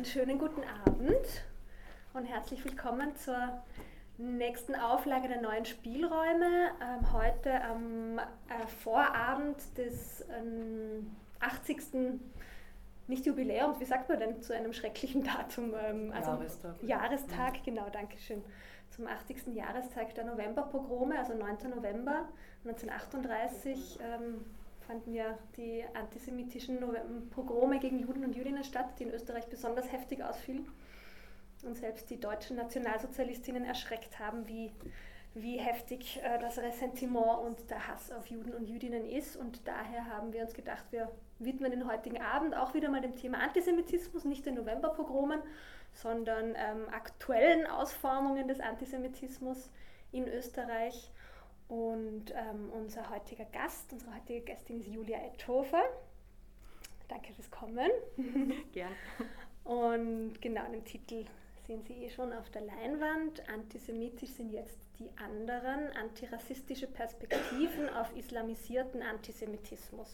Einen schönen guten Abend und herzlich willkommen zur nächsten Auflage der neuen Spielräume. Heute am Vorabend des 80. nicht Jubiläums, wie sagt man denn zu einem schrecklichen Datum? Jahrestag, genau, danke schön. Zum 80. Jahrestag der Novemberpogrome, also 9. November 1938. Fanden ja die antisemitischen Pogrome gegen Juden und Jüdinnen statt, die in Österreich besonders heftig ausfielen und selbst die deutschen Nationalsozialistinnen erschreckt haben, wie heftig das Ressentiment und der Hass auf Juden und Jüdinnen ist. Und daher haben wir uns gedacht, wir widmen den heutigen Abend auch wieder mal dem Thema Antisemitismus, nicht den Novemberpogromen, sondern aktuellen Ausformungen des Antisemitismus in Österreich. Und unsere heutige Gästin ist Julia Etthofer. Danke fürs Kommen. Gern. Und genau, den Titel sehen Sie schon auf der Leinwand. Antisemitisch sind jetzt die anderen, antirassistische Perspektiven auf islamisierten Antisemitismus.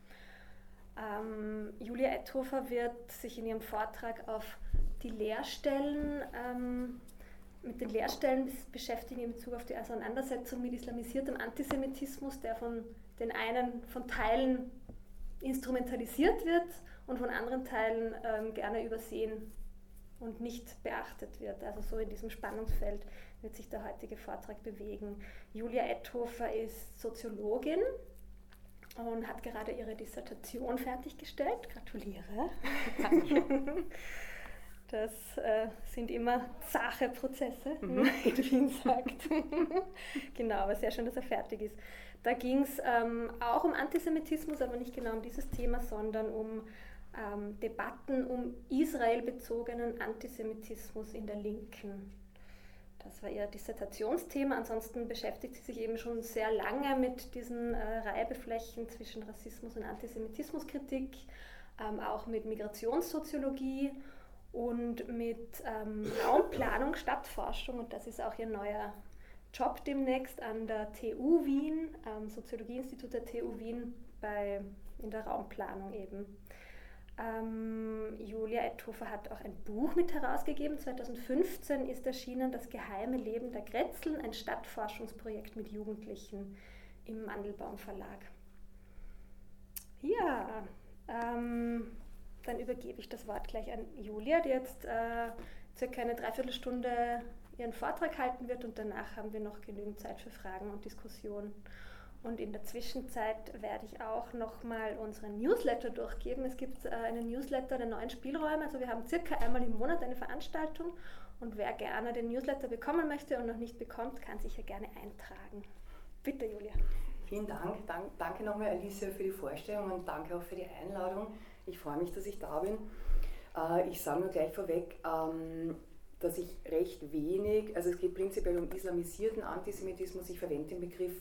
Julia Etthofer wird sich in ihrem Vortrag auf die Lehrstellen mit den Lehrstellen beschäftigen in Bezug auf die Auseinandersetzung mit islamisiertem Antisemitismus, der von den einen von Teilen instrumentalisiert wird und von anderen Teilen gerne übersehen und nicht beachtet wird. Also so in diesem Spannungsfeld wird sich der heutige Vortrag bewegen. Julia Etthofer ist Soziologin und hat gerade ihre Dissertation fertiggestellt. Gratuliere. Danke. Das sind immer zache Prozesse, wie man in Wien sagt. Genau, aber sehr schön, dass er fertig ist. Da ging es auch um Antisemitismus, aber nicht genau um dieses Thema, sondern um Debatten um israelbezogenen Antisemitismus in der Linken. Das war ihr Dissertationsthema. Ansonsten beschäftigt sie sich eben schon sehr lange mit diesen Reibeflächen zwischen Rassismus und Antisemitismuskritik, auch mit Migrationssoziologie und mit Raumplanung, Stadtforschung, und das ist auch ihr neuer Job demnächst an der TU Wien, Soziologieinstitut der TU Wien in der Raumplanung eben. Julia Etthofer hat auch ein Buch mit herausgegeben, 2015 ist erschienen, Das geheime Leben der Grätzeln, ein Stadtforschungsprojekt mit Jugendlichen im Mandelbaum Verlag. Ja, dann übergebe ich das Wort gleich an Julia, die jetzt circa eine Dreiviertelstunde ihren Vortrag halten wird, und danach haben wir noch genügend Zeit für Fragen und Diskussionen. Und in der Zwischenzeit werde ich auch nochmal unseren Newsletter durchgeben. Es gibt einen Newsletter der neuen Spielräume, also wir haben circa einmal im Monat eine Veranstaltung, und wer gerne den Newsletter bekommen möchte und noch nicht bekommt, kann sich ja gerne eintragen. Bitte, Julia. Vielen Dank. Danke nochmal, Alicia, für die Vorstellung und danke auch für die Einladung. Ich freue mich, dass ich da bin. Ich sage nur gleich vorweg, dass ich recht wenig, also es geht prinzipiell um islamisierten Antisemitismus, ich verwende den Begriff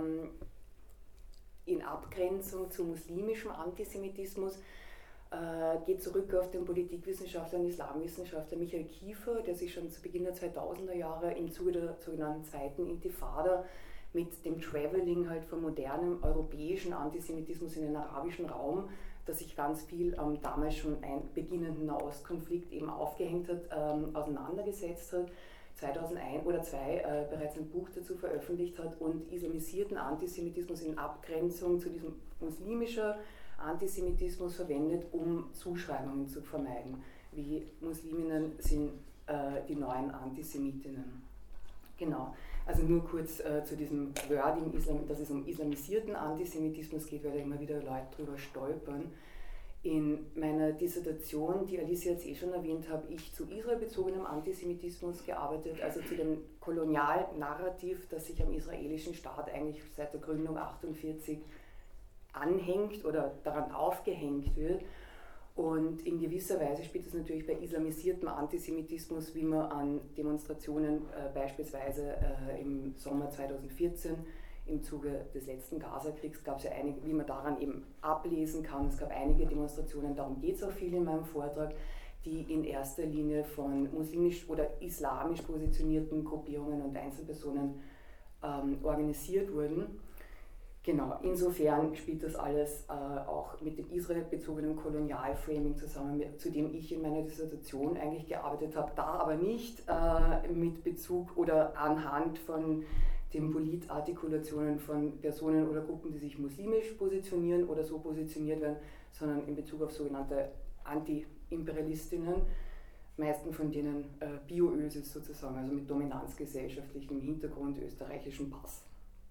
in Abgrenzung zu muslimischem Antisemitismus, geht zurück auf den Politikwissenschaftler und Islamwissenschaftler Michael Kiefer, der sich schon zu Beginn der 2000er Jahre im Zuge der sogenannten zweiten Intifada mit dem Traveling halt von modernem europäischen Antisemitismus in den arabischen Raum, dass sich ganz viel damals schon einen beginnenden Nahostkonflikt eben aufgehängt hat, auseinandergesetzt hat, 2001 oder 2002 bereits ein Buch dazu veröffentlicht hat und islamisierten Antisemitismus in Abgrenzung zu diesem muslimischen Antisemitismus verwendet, um Zuschreibungen zu vermeiden, wie Musliminnen sind die neuen Antisemitinnen. Genau, also nur kurz zu diesem Wording, dass es um islamisierten Antisemitismus geht, weil da immer wieder Leute drüber stolpern. In meiner Dissertation, die Alicia jetzt schon erwähnt, habe ich zu israelbezogenem Antisemitismus gearbeitet, also zu dem Kolonialnarrativ, das sich am israelischen Staat eigentlich seit der Gründung 1948 anhängt oder daran aufgehängt wird. Und in gewisser Weise spielt es natürlich bei islamisiertem Antisemitismus, wie man an Demonstrationen beispielsweise im Sommer 2014 im Zuge des letzten Gaza-Kriegs gab es ja einige, wie man daran eben ablesen kann. Es gab einige Demonstrationen, darum geht es auch viel in meinem Vortrag, die in erster Linie von muslimisch oder islamisch positionierten Gruppierungen und Einzelpersonen organisiert wurden. Genau, insofern spielt das alles auch mit dem israelbezogenen Kolonialframing zusammen, zu dem ich in meiner Dissertation eigentlich gearbeitet habe, da aber nicht mit Bezug oder anhand von den Politartikulationen von Personen oder Gruppen, die sich muslimisch positionieren oder so positioniert werden, sondern in Bezug auf sogenannte Anti-Imperialistinnen, meisten von denen Bio-Ösis sozusagen, also mit dominanzgesellschaftlichem Hintergrund, österreichischem Pass.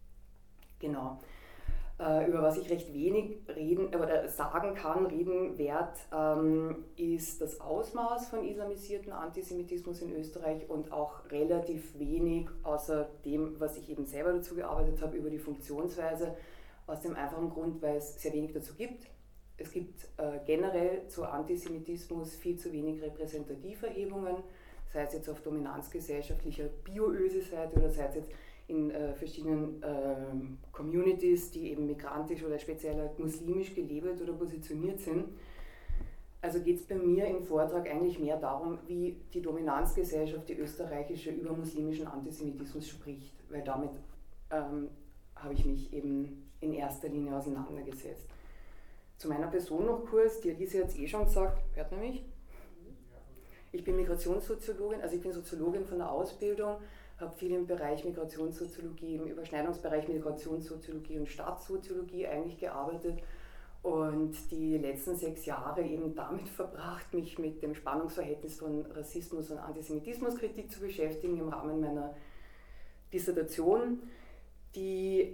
Genau. Über was ich recht wenig sagen kann, reden werde, ist das Ausmaß von islamisierten Antisemitismus in Österreich und auch relativ wenig, außer dem, was ich eben selber dazu gearbeitet habe, über die Funktionsweise, aus dem einfachen Grund, weil es sehr wenig dazu gibt. Es gibt generell zu Antisemitismus viel zu wenig Repräsentativerhebungen, sei es jetzt auf dominanzgesellschaftlicher Bio-Öse-Seite oder sei es jetzt in verschiedenen Communities, die eben migrantisch oder speziell halt muslimisch gelebt oder positioniert sind. Also geht es bei mir im Vortrag eigentlich mehr darum, wie die Dominanzgesellschaft, die österreichische, über muslimischen Antisemitismus spricht, weil damit habe ich mich eben in erster Linie auseinandergesetzt. Zu meiner Person noch kurz, die Alice hat es schon gesagt, hört man mich? Ich bin Migrationssoziologin, also ich bin Soziologin von der Ausbildung, habe viel im Bereich Migrationssoziologie, im Überschneidungsbereich Migrationssoziologie und Staatssoziologie eigentlich gearbeitet und die letzten 6 Jahre eben damit verbracht, mich mit dem Spannungsverhältnis von Rassismus und Antisemitismuskritik zu beschäftigen im Rahmen meiner Dissertation, die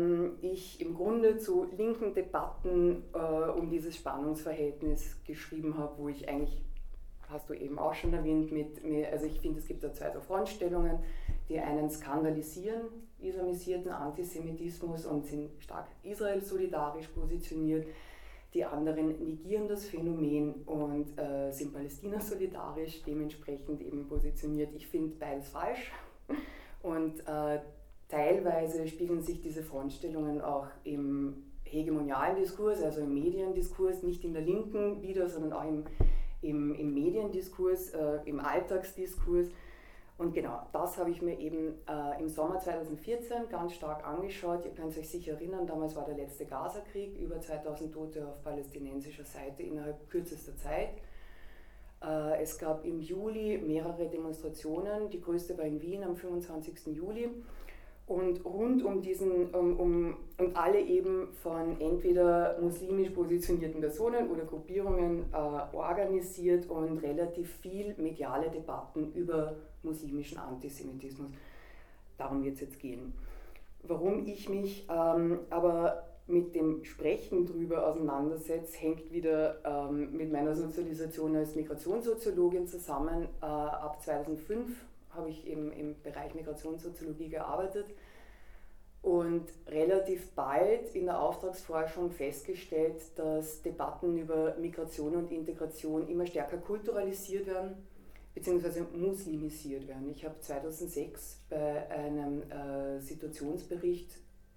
ich im Grunde zu linken Debatten um dieses Spannungsverhältnis geschrieben habe, wo ich eigentlich, hast du eben auch schon erwähnt, also ich finde, es gibt da 2 so Frontstellungen, die einen skandalisieren, islamisierten Antisemitismus und sind stark Israel-solidarisch positioniert, die anderen negieren das Phänomen und sind Palästina-solidarisch dementsprechend eben positioniert. Ich finde beides falsch und teilweise spiegeln sich diese Frontstellungen auch im hegemonialen Diskurs, also im Mediendiskurs, nicht in der Linken wieder, sondern auch im Mediendiskurs, im Alltagsdiskurs. Und genau, das habe ich mir eben im Sommer 2014 ganz stark angeschaut. Ihr könnt euch sicher erinnern, damals war der letzte Gaza-Krieg, über 2000 Tote auf palästinensischer Seite innerhalb kürzester Zeit. Es gab im Juli mehrere Demonstrationen, die größte war in Wien am 25. Juli. Und rund um diesen, und alle eben von entweder muslimisch positionierten Personen oder Gruppierungen organisiert und relativ viel mediale Debatten über muslimischen Antisemitismus. Darum wird es jetzt gehen. Warum ich mich aber mit dem Sprechen drüber auseinandersetze, hängt wieder mit meiner Sozialisation als Migrationssoziologin zusammen. Ab 2005 habe ich eben im Bereich Migrationssoziologie gearbeitet und relativ bald in der Auftragsforschung festgestellt, dass Debatten über Migration und Integration immer stärker kulturalisiert werden bzw. muslimisiert werden. Ich habe 2006 bei einem Situationsbericht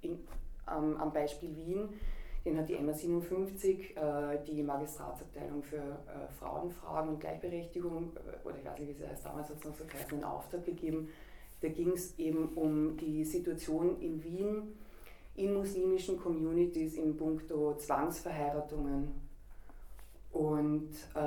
am Beispiel Wien, den hat die MA57, die Magistratsabteilung für Frauenfragen und Gleichberechtigung, oder ich weiß nicht, wie sie heißt, damals hat es noch so geheißen, einen Auftrag gegeben. Da ging es eben um die Situation in Wien in muslimischen Communities in puncto Zwangsverheiratungen. Und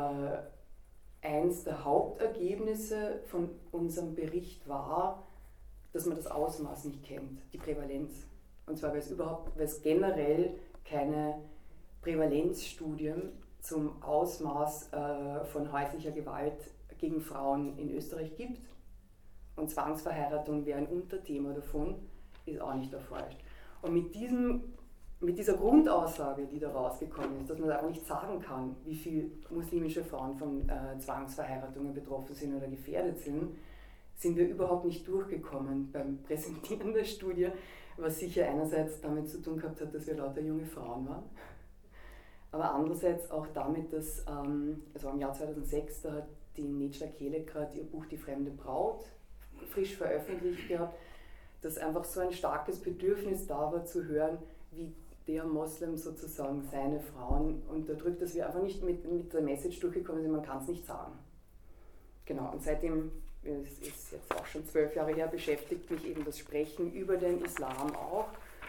eins der Hauptergebnisse von unserem Bericht war, dass man das Ausmaß nicht kennt, die Prävalenz. Und zwar, weil es generell keine Prävalenzstudien zum Ausmaß von häuslicher Gewalt gegen Frauen in Österreich gibt. Und Zwangsverheiratung wäre ein Unterthema davon, ist auch nicht erforscht. Und mit dieser Grundaussage, die da rausgekommen ist, dass man einfach nicht sagen kann, wie viele muslimische Frauen von Zwangsverheiratungen betroffen sind oder gefährdet sind wir überhaupt nicht durchgekommen beim Präsentieren der Studie, was sicher einerseits damit zu tun gehabt hat, dass wir lauter junge Frauen waren, aber andererseits auch damit, dass also im Jahr 2006, da hat die Necla Kelek gerade ihr Buch Die fremde Braut frisch veröffentlicht gehabt, dass einfach so ein starkes Bedürfnis da war zu hören, wie der Moslem sozusagen seine Frauen unterdrückt, dass wir einfach nicht mit der Message durchgekommen sind, man kann es nicht sagen. Genau, und seitdem, es ist jetzt auch schon 12 Jahre her, beschäftigt mich eben das Sprechen über den Islam auch.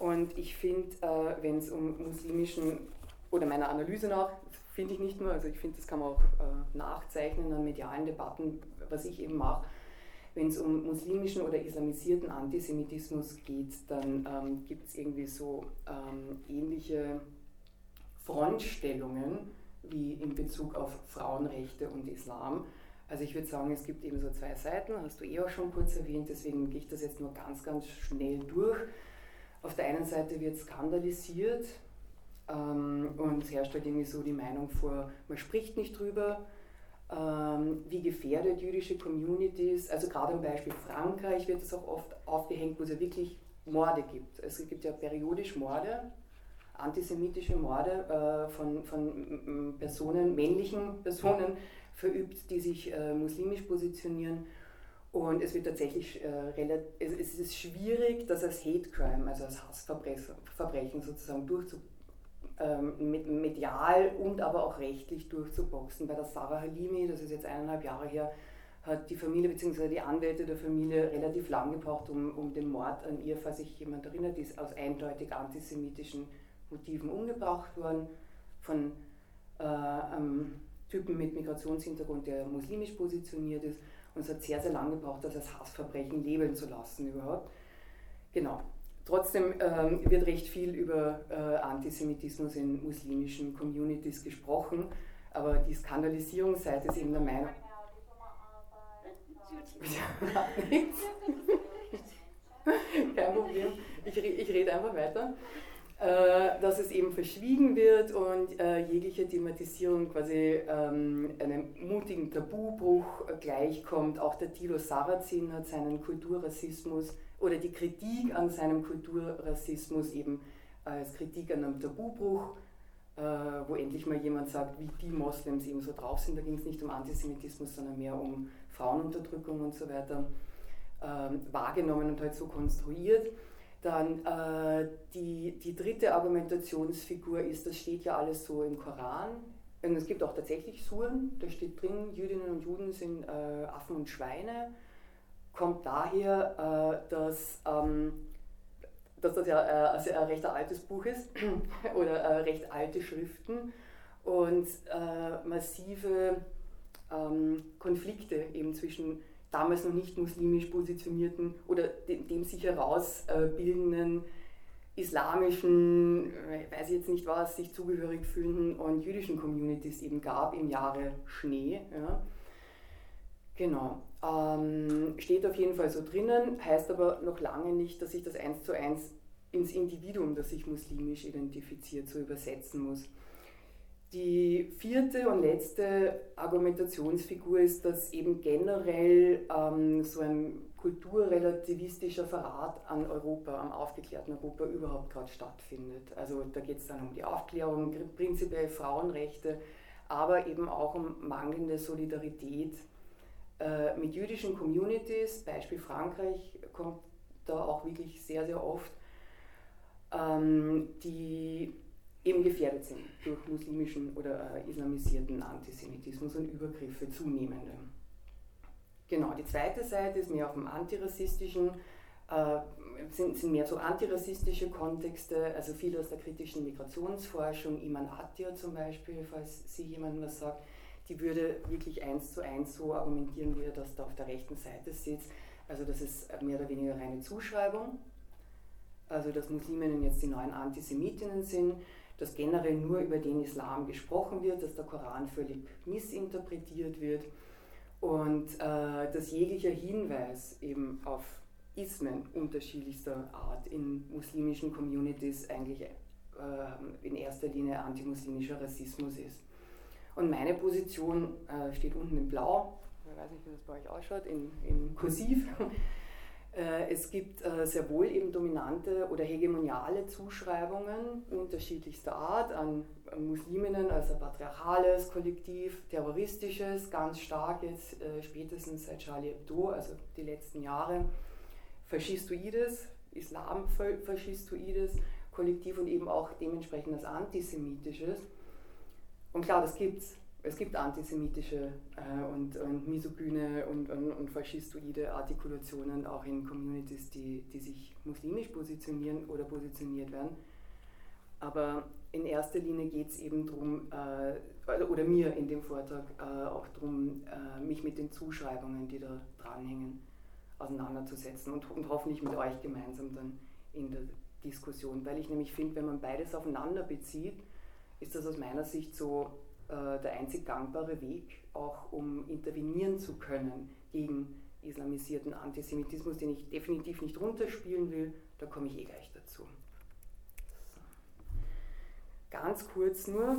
Und ich finde, wenn es um muslimischen, oder meiner Analyse nach, finde ich nicht nur, also ich finde, das kann man auch nachzeichnen an medialen Debatten, was ich eben mache. Wenn es um muslimischen oder islamisierten Antisemitismus geht, dann gibt es irgendwie so ähnliche Frontstellungen wie in Bezug auf Frauenrechte und Islam. Also ich würde sagen, es gibt eben so zwei Seiten, hast du auch schon kurz erwähnt, deswegen gehe ich das jetzt nur ganz, ganz schnell durch. Auf der einen Seite wird skandalisiert und es herrscht halt irgendwie so die Meinung vor, man spricht nicht drüber, wie gefährdet jüdische Communities, also gerade im Beispiel Frankreich wird es auch oft aufgehängt, wo es ja wirklich Morde gibt. Es gibt ja periodisch Morde, antisemitische Morde von Personen, männlichen Personen verübt, die sich muslimisch positionieren. Und es wird tatsächlich es ist schwierig, das als Hate Crime, also als Hassverbrechen sozusagen medial und aber auch rechtlich durchzuboxen. Bei der Sarah Halimi, das ist jetzt 1,5 Jahre her, hat die Familie bzw. die Anwälte der Familie relativ lang gebraucht, um den Mord an ihr, falls sich jemand erinnert, die ist aus eindeutig antisemitischen Motiven umgebracht worden, von einem Typen mit Migrationshintergrund, der muslimisch positioniert ist. Und es hat sehr, sehr lange gebraucht, das als Hassverbrechen labeln zu lassen überhaupt. Genau. Trotzdem wird recht viel über Antisemitismus in muslimischen Communities gesprochen, aber die Skandalisierungsseite ist eben der Meinung... Kein Problem, ich rede einfach weiter. Dass es eben verschwiegen wird und jegliche Thematisierung quasi einem mutigen Tabubruch gleichkommt. Auch der Thilo Sarrazin hat seinen Kulturrassismus oder die Kritik an seinem Kulturrassismus eben als Kritik an einem Tabubruch, wo endlich mal jemand sagt, wie die Moslems eben so drauf sind. Da ging es nicht um Antisemitismus, sondern mehr um Frauenunterdrückung und so weiter, wahrgenommen und halt so konstruiert. Dann die dritte Argumentationsfigur ist, das steht ja alles so im Koran. Und es gibt auch tatsächlich Suren, da steht drin, Jüdinnen und Juden sind Affen und Schweine. Kommt daher, dass das ja ein recht altes Buch ist oder recht alte Schriften und massive Konflikte eben zwischen damals noch nicht muslimisch positionierten oder dem sich herausbildenden islamischen, weiß ich jetzt nicht was, sich zugehörig fühlenden und jüdischen Communities eben gab im Jahre Schnee. Ja. Genau. Steht auf jeden Fall so drinnen, heißt aber noch lange nicht, dass ich das 1:1 ins Individuum, das sich muslimisch identifiziert, so übersetzen muss. Die vierte und letzte Argumentationsfigur ist, dass eben generell so ein kulturrelativistischer Verrat an Europa, am aufgeklärten Europa überhaupt gerade stattfindet. Also da geht es dann um die Aufklärung, prinzipiell Frauenrechte, aber eben auch um mangelnde Solidarität mit jüdischen Communities. Beispiel Frankreich kommt da auch wirklich sehr, sehr oft, die eben gefährdet sind durch muslimischen oder islamisierten Antisemitismus und Übergriffe zunehmende. Genau, die zweite Seite ist mehr auf dem antirassistischen, sind mehr so antirassistische Kontexte, also viel aus der kritischen Migrationsforschung, Iman Attia zum Beispiel, falls Sie jemandem was sagt, die würde wirklich 1:1 so argumentieren, wie er das da auf der rechten Seite sitzt. Also das ist mehr oder weniger reine Zuschreibung, also dass Musliminnen jetzt die neuen Antisemitinnen sind, dass generell nur über den Islam gesprochen wird, dass der Koran völlig missinterpretiert wird und dass jeglicher Hinweis eben auf Ismen unterschiedlichster Art in muslimischen Communities eigentlich in erster Linie antimuslimischer Rassismus ist. Und meine Position steht unten in Blau, ich weiß nicht, wie das bei euch ausschaut, in Kursiv. Es gibt sehr wohl eben dominante oder hegemoniale Zuschreibungen unterschiedlichster Art an Musliminnen als ein patriarchales Kollektiv, terroristisches, ganz stark jetzt spätestens seit Charlie Hebdo, also die letzten Jahre, faschistoides, islamfaschistoides Kollektiv und eben auch dementsprechend das antisemitisches. Und klar, das gibt's. es gibt antisemitische und misogyne und faschistoide Artikulationen auch in Communities, die sich muslimisch positionieren oder positioniert werden. Aber in erster Linie geht es eben darum, oder mir in dem Vortrag auch darum, mich mit den Zuschreibungen, die da dranhängen, auseinanderzusetzen und hoffentlich mit euch gemeinsam dann in der Diskussion. Weil ich nämlich finde, wenn man beides aufeinander bezieht, ist das aus meiner Sicht so der einzig gangbare Weg, auch um intervenieren zu können gegen islamisierten Antisemitismus, den ich definitiv nicht runterspielen will. Da komme ich gleich dazu. So. Ganz kurz nur,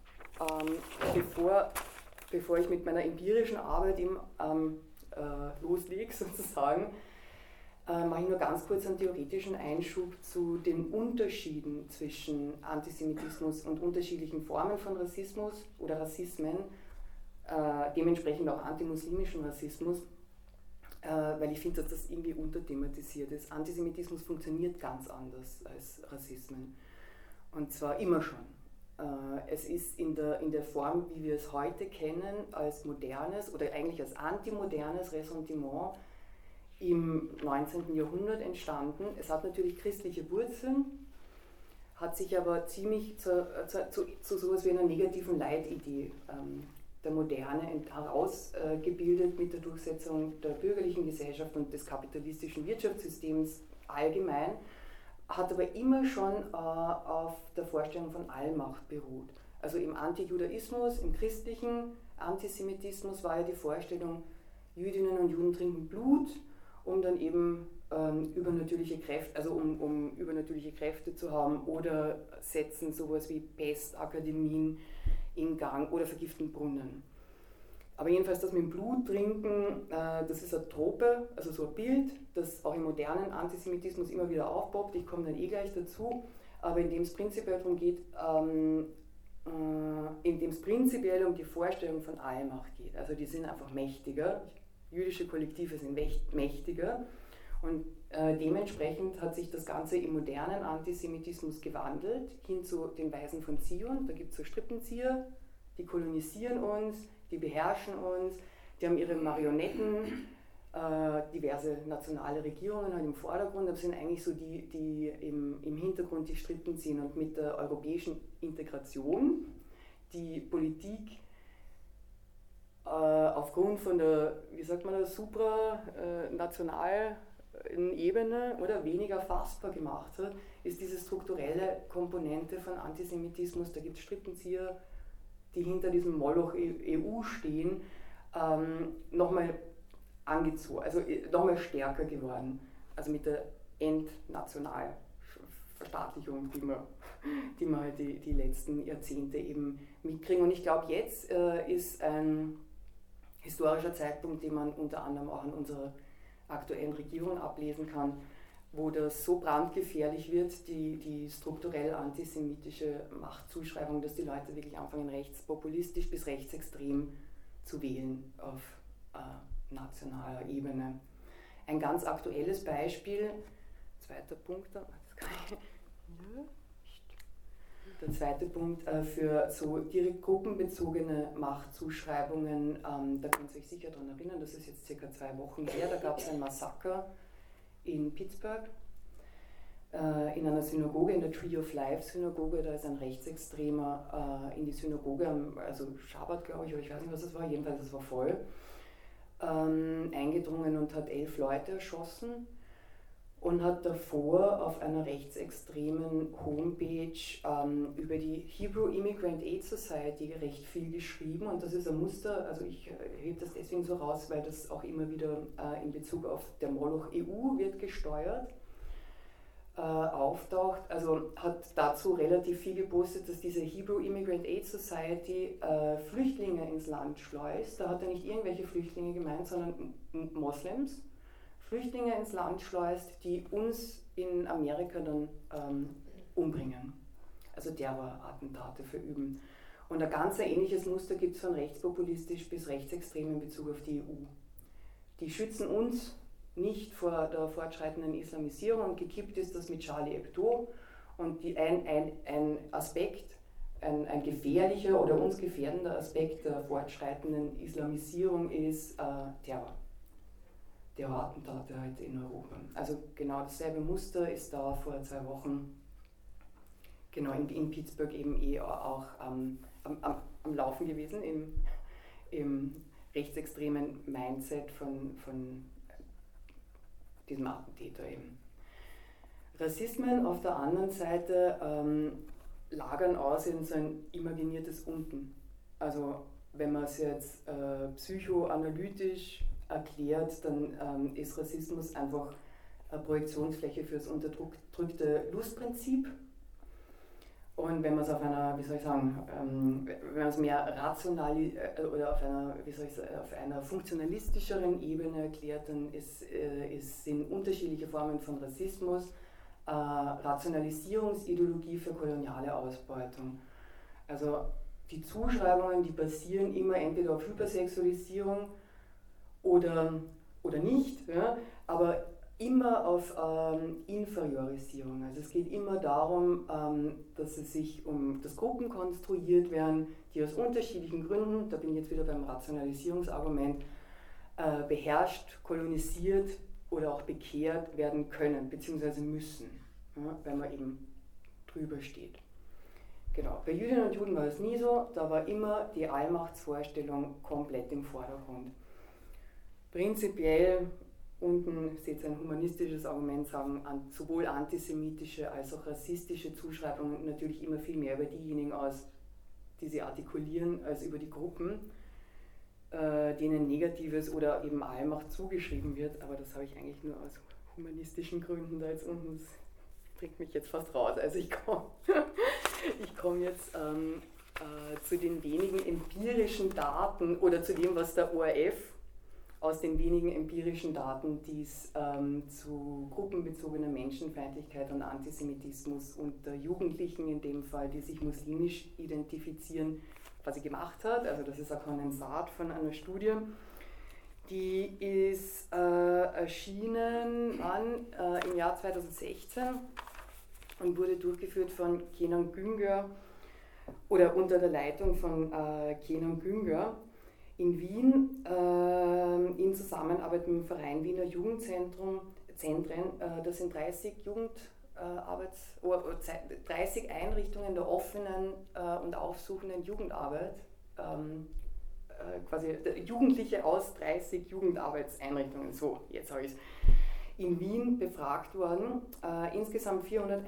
bevor ich mit meiner empirischen Arbeit loslege sozusagen, mache ich nur ganz kurz einen theoretischen Einschub zu den Unterschieden zwischen Antisemitismus und unterschiedlichen Formen von Rassismus oder Rassismen, dementsprechend auch antimuslimischen Rassismus, weil ich finde, dass das irgendwie unterthematisiert ist. Antisemitismus funktioniert ganz anders als Rassismen, und zwar immer schon. Es ist in der Form, wie wir es heute kennen, als modernes oder eigentlich als antimodernes Ressentiment im 19. Jahrhundert entstanden. Es hat natürlich christliche Wurzeln, hat sich aber ziemlich zu sowas wie einer negativen Leitidee der Moderne herausgebildet mit der Durchsetzung der bürgerlichen Gesellschaft und des kapitalistischen Wirtschaftssystems allgemein, hat aber immer schon auf der Vorstellung von Allmacht beruht. Also im Antijudaismus, im christlichen Antisemitismus war ja die Vorstellung, Jüdinnen und Juden trinken Blut, um dann eben übernatürliche Kräfte, also um übernatürliche Kräfte zu haben, oder setzen sowas wie Pestakademien in Gang oder vergiften Brunnen. Aber jedenfalls das mit dem Blut trinken, das ist eine Trope, also so ein Bild, das auch im modernen Antisemitismus immer wieder aufpoppt. Ich komme dann gleich dazu, aber in dem es prinzipiell darum geht, in dem es prinzipiell um die Vorstellung von Allmacht geht. Also die sind einfach mächtiger. Jüdische Kollektive sind mächtiger, und dementsprechend hat sich das Ganze im modernen Antisemitismus gewandelt hin zu den Weisen von Zion. Da gibt es so Strippenzieher, die kolonisieren uns, die beherrschen uns, die haben ihre Marionetten, diverse nationale Regierungen halt im Vordergrund, aber sind eigentlich so die im Hintergrund die Strippen ziehen, und mit der europäischen Integration die Politik aufgrund von der, wie sagt man das, supranationalen Ebene oder weniger fassbar gemacht hat, ist diese strukturelle Komponente von Antisemitismus. Da gibt es Strippenzieher, die hinter diesem Moloch EU stehen, nochmal angezogen, also nochmal stärker geworden. Also mit der Entnationalverstaatlichung, die wir halt die letzten Jahrzehnte eben mitkriegen. Und ich glaube, jetzt ist ein historischer Zeitpunkt, den man unter anderem auch an unserer aktuellen Regierung ablesen kann, wo das so brandgefährlich wird, die strukturell antisemitische Machtzuschreibung, dass die Leute wirklich anfangen, rechtspopulistisch bis rechtsextrem zu wählen auf nationaler Ebene. Ein ganz aktuelles Beispiel, zweiter Punkt, der zweite Punkt für so direkt gruppenbezogene Machtzuschreibungen, da könnt ihr euch sicher daran erinnern, das ist jetzt circa 2 Wochen her, da gab es ein Massaker in Pittsburgh, in einer Synagoge, in der Tree of Life Synagoge. Da ist ein Rechtsextremer in die Synagoge, also Schabbat glaube ich, oder ich weiß nicht, was das war, jedenfalls es war voll, eingedrungen und hat 11 Leute erschossen. Und hat davor auf einer rechtsextremen Homepage über die Hebrew Immigrant Aid Society recht viel geschrieben. Und das ist ein Muster, also ich hebe das deswegen so raus, weil das auch immer wieder in Bezug auf der Moloch EU wird gesteuert, auftaucht. Also hat dazu relativ viel gepostet, dass diese Hebrew Immigrant Aid Society Flüchtlinge ins Land schleust. Da hat er nicht irgendwelche Flüchtlinge gemeint, sondern Moslems. Flüchtlinge ins Land schleust, die uns in Amerika dann umbringen, also Terrorattentate verüben. Und ein ganz ähnliches Muster gibt es von rechtspopulistisch bis rechtsextrem in Bezug auf die EU. Die schützen uns nicht vor der fortschreitenden Islamisierung, und gekippt ist das mit Charlie Hebdo. Und ein Aspekt ein gefährlicher oder uns gefährdender Aspekt der fortschreitenden Islamisierung ist Terror. Terrorattentate halt in Europa. Also genau dasselbe Muster ist da vor 2 Wochen genau in Pittsburgh eben auch am Laufen gewesen, im rechtsextremen Mindset von diesem Attentäter eben. Rassismen auf der anderen Seite lagern aus in so ein imaginiertes Unten. Also wenn man es jetzt psychoanalytisch erklärt, dann ist Rassismus einfach eine Projektionsfläche für das unterdrückte Lustprinzip. Und wenn man es auf einer, wie soll ich sagen, wenn man es mehr rational oder auf einer funktionalistischeren Ebene erklärt, dann sind unterschiedliche Formen von Rassismus Rationalisierungsideologie für koloniale Ausbeutung. Also die Zuschreibungen, die basieren immer entweder auf Hypersexualisierung oder nicht, ja, aber immer auf Inferiorisierung. Also es geht immer darum, dass es sich dass Gruppen konstruiert werden, die aus unterschiedlichen Gründen, da bin ich jetzt wieder beim Rationalisierungsargument, beherrscht, kolonisiert oder auch bekehrt werden können, beziehungsweise müssen, ja, wenn man eben drüber steht. Genau. Bei Jüdinnen und Juden war es nie so, da war immer die Allmachtsvorstellung komplett im Vordergrund. Prinzipiell, unten seht ihr ein humanistisches Argument, sagen sowohl antisemitische als auch rassistische Zuschreibungen natürlich immer viel mehr über diejenigen aus, die sie artikulieren, als über die Gruppen, denen Negatives oder eben Allmacht zugeschrieben wird, aber das habe ich eigentlich nur aus humanistischen Gründen da jetzt unten, das bringt mich jetzt fast raus. Also ich komme jetzt zu den wenigen empirischen Daten oder zu dem, was der ORF aus den wenigen empirischen Daten, die es zu gruppenbezogener Menschenfeindlichkeit und Antisemitismus unter Jugendlichen in dem Fall, die sich muslimisch identifizieren, quasi gemacht hat. Also das ist ein Kondensat von einer Studie. Die ist erschienen im Jahr 2016 und wurde durchgeführt von Kenan Güngör oder unter der Leitung von Kenan Güngör in Wien in Zusammenarbeit mit dem Verein Wiener Jugendzentren. Das sind 30 Einrichtungen der offenen und aufsuchenden Jugendarbeit, quasi Jugendliche aus 30 Jugendarbeitseinrichtungen, so, jetzt habe ich es, in Wien befragt worden. Insgesamt über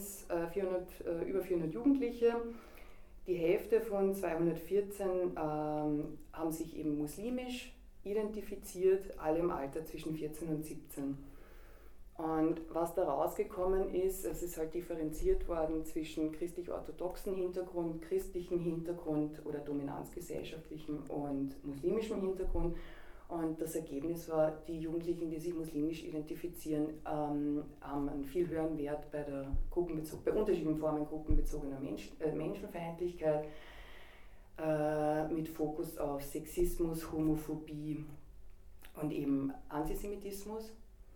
400 Jugendliche. Die Hälfte von 214 haben sich eben muslimisch identifiziert, alle im Alter zwischen 14 und 17. Und was da rausgekommen ist, es ist halt differenziert worden zwischen christlich-orthodoxen Hintergrund, christlichen Hintergrund oder dominanzgesellschaftlichem und muslimischem Hintergrund. Und das Ergebnis war, die Jugendlichen, die sich muslimisch identifizieren, haben einen viel höheren Wert bei unterschiedlichen Formen gruppenbezogener Menschenfeindlichkeit, mit Fokus auf Sexismus, Homophobie und eben Antisemitismus.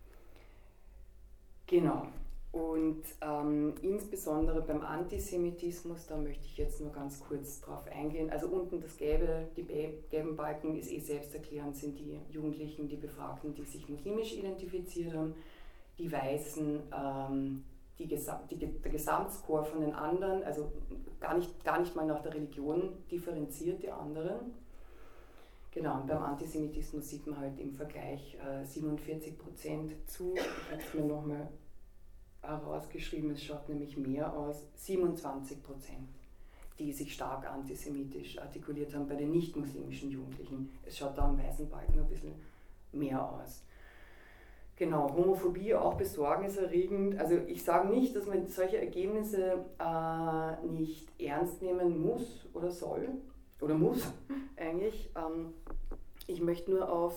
Genau. Und insbesondere beim Antisemitismus, da möchte ich jetzt nur ganz kurz drauf eingehen. Also unten die gelben Balken ist selbsterklärend, sind die Jugendlichen, die Befragten, die sich muslimisch identifiziert haben. Die Weißen, der Gesamtscore von den anderen, also gar nicht mal nach der Religion differenziert die anderen. Genau, und beim Antisemitismus sieht man halt im Vergleich 47% zu. Ich habe es mir nochmal herausgeschrieben, es schaut nämlich mehr aus, 27%, die sich stark antisemitisch artikuliert haben bei den nicht-muslimischen Jugendlichen. Es schaut da am weißen Balken ein bisschen mehr aus. Genau, Homophobie auch besorgniserregend. Also ich sage nicht, dass man solche Ergebnisse nicht ernst nehmen muss oder soll, oder muss eigentlich. Ich möchte nur auf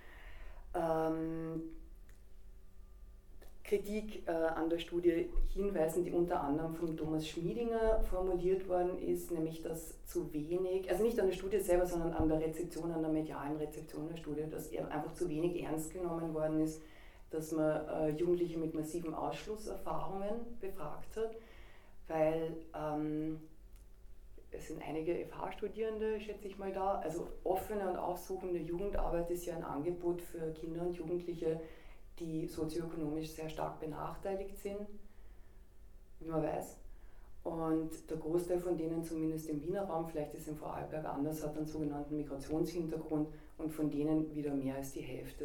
Kritik an der Studie hinweisen, die unter anderem von Thomas Schmiedinger formuliert worden ist, nämlich dass zu wenig, also nicht an der Studie selber, sondern an der Rezeption, an der medialen Rezeption der Studie, dass einfach zu wenig ernst genommen worden ist, dass man Jugendliche mit massiven Ausschlusserfahrungen befragt hat, weil es sind einige FH-Studierende, schätze ich mal, da. Also offene und aufsuchende Jugendarbeit ist ja ein Angebot für Kinder und Jugendliche, die sozioökonomisch sehr stark benachteiligt sind, wie man weiß. Und der Großteil von denen, zumindest im Wiener Raum, vielleicht ist es in Vorarlberg anders, hat einen sogenannten Migrationshintergrund und von denen wieder mehr als die Hälfte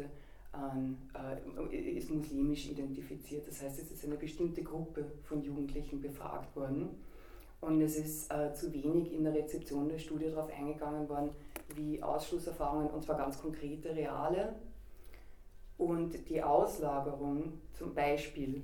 ist muslimisch identifiziert. Das heißt, es ist eine bestimmte Gruppe von Jugendlichen befragt worden und es ist zu wenig in der Rezeption der Studie darauf eingegangen worden, wie Ausschlusserfahrungen, und zwar ganz konkrete, reale, und die Auslagerung zum Beispiel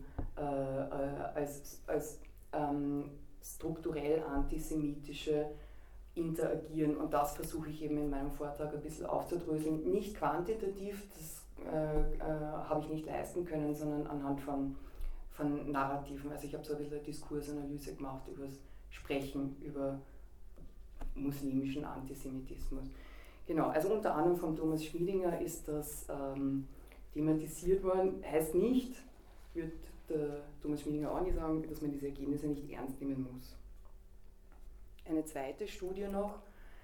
als strukturell antisemitische interagieren, und das versuche ich eben in meinem Vortrag ein bisschen aufzudröseln. Nicht quantitativ, das habe ich nicht leisten können, sondern anhand von Narrativen. Also ich habe so ein bisschen eine Diskursanalyse gemacht über das Sprechen über muslimischen Antisemitismus. Genau, also unter anderem von Thomas Schmiedinger ist das thematisiert worden. Heißt nicht, wird der Thomas Schmiedinger auch nicht sagen, dass man diese Ergebnisse nicht ernst nehmen muss. Eine zweite Studie noch,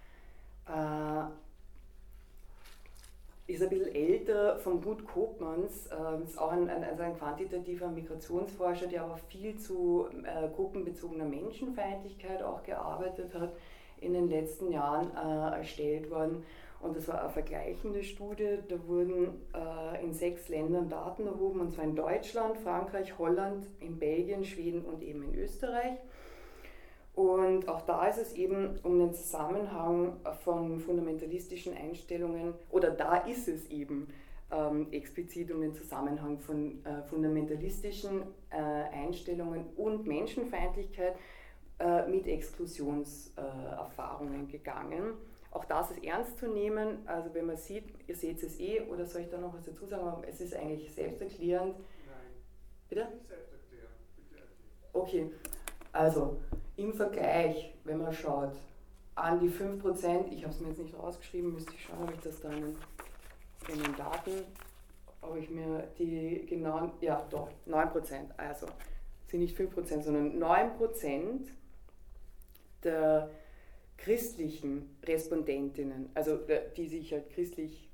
ist ein bisschen älter, von Ruth Koopmans, ist auch ein quantitativer Migrationsforscher, der aber viel zu gruppenbezogener Menschenfeindlichkeit auch gearbeitet hat, in den letzten Jahren erstellt worden. Und das war eine vergleichende Studie, da wurden in 6 Ländern Daten erhoben, und zwar in Deutschland, Frankreich, Holland, in Belgien, Schweden und eben in Österreich. Und auch da ist es eben um den Zusammenhang von fundamentalistischen Einstellungen, oder da ist es eben explizit um den Zusammenhang von fundamentalistischen Einstellungen und Menschenfeindlichkeit mit Exklusionserfahrungen gegangen. Auch das ist ernst zu nehmen, also wenn man sieht, ihr seht es oder soll ich da noch was dazu sagen, aber es ist eigentlich selbsterklärend. Nein. Bitte? Nicht selbsterklärend, bitte. Okay, also im Vergleich, wenn man schaut, an die 5%, ich habe es mir jetzt nicht rausgeschrieben, müsste ich schauen, ob ich das dann in den Daten, ob ich mir die genauen, ja doch, 9%, also sind nicht 5%, sondern 9% der christlichen Respondentinnen, also die sich halt christlich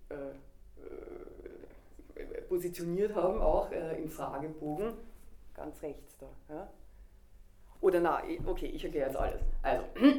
positioniert haben, auch im Fragebogen, ganz rechts da. Ja? Oder na, okay, ich erkläre jetzt alles. Also,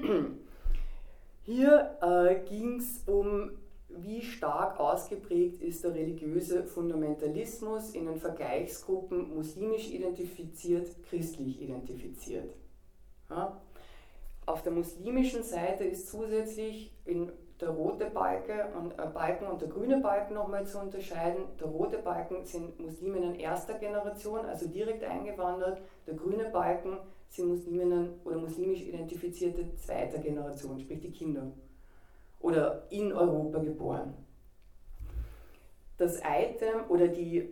hier ging es um, wie stark ausgeprägt ist der religiöse Fundamentalismus in den Vergleichsgruppen muslimisch identifiziert, christlich identifiziert. Ja? Auf der muslimischen Seite ist zusätzlich der rote Balken und der grüne Balken nochmal zu unterscheiden. Der rote Balken sind Musliminnen erster Generation, also direkt eingewandert. Der grüne Balken sind Musliminnen oder muslimisch identifizierte zweiter Generation, sprich die Kinder. Oder in Europa geboren. Das Item oder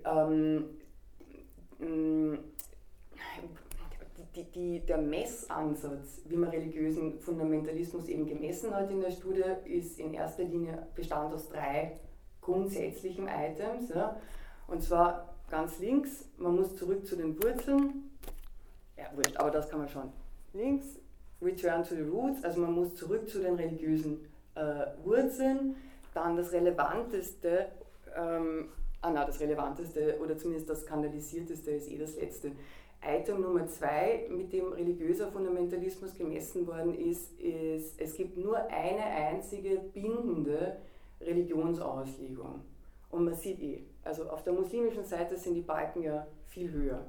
der Messansatz, wie man religiösen Fundamentalismus eben gemessen hat in der Studie, ist in erster Linie bestand aus 3 grundsätzlichen Items. Ja. Und zwar ganz links, man muss zurück zu den Wurzeln. Ja, wurscht, aber das kann man schon. Links, return to the roots, also man muss zurück zu den religiösen Wurzeln. Dann das Relevanteste, das Relevanteste oder zumindest das Skandalisierteste ist das letzte. Item Nummer 2, mit dem religiöser Fundamentalismus gemessen worden ist, es gibt nur eine einzige bindende Religionsauslegung. Und man sieht also auf der muslimischen Seite sind die Balken ja viel höher.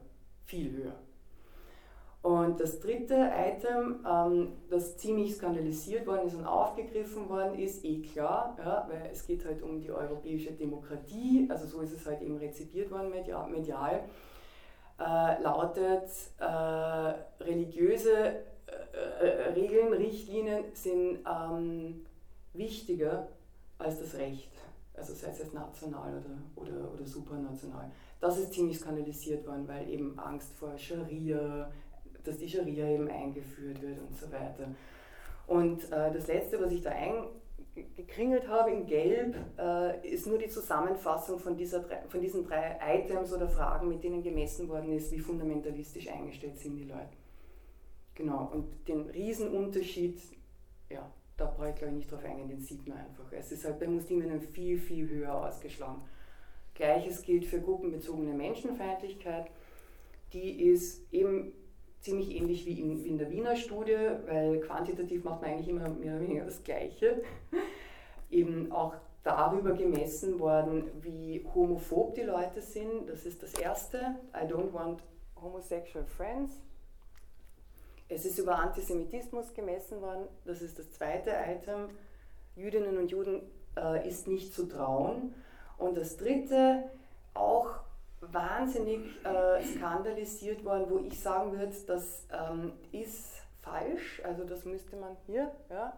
Und das dritte Item, das ziemlich skandalisiert worden ist und aufgegriffen worden ist, klar, ja, weil es geht halt um die europäische Demokratie, also so ist es halt eben rezipiert worden medial, lautet, religiöse Regeln, Richtlinien sind wichtiger als das Recht, also sei es jetzt national oder supranational. Das ist ziemlich skandalisiert worden, weil eben Angst vor Scharia, dass die Scharia eben eingeführt wird und so weiter. Und das letzte, was ich da eingekringelt habe in Gelb, ist nur die Zusammenfassung von diesen 3 Items oder Fragen, mit denen gemessen worden ist, wie fundamentalistisch eingestellt sind die Leute. Genau, und den Riesenunterschied ja, da brauche ich glaube ich nicht drauf eingehen, den sieht man einfach. Es ist halt bei Musliminnen viel, viel höher ausgeschlagen. Gleiches gilt für gruppenbezogene Menschenfeindlichkeit. Die ist eben ziemlich ähnlich wie in der Wiener Studie, weil quantitativ macht man eigentlich immer mehr oder weniger das Gleiche. Eben auch darüber gemessen worden, wie homophob die Leute sind. Das ist das erste. I don't want homosexual friends. Es ist über Antisemitismus gemessen worden. Das ist das zweite Item. Jüdinnen und Juden ist nicht zu trauen. Und das dritte, auch wahnsinnig skandalisiert worden, wo ich sagen würde, das ist falsch. Also das müsste man hier, ja,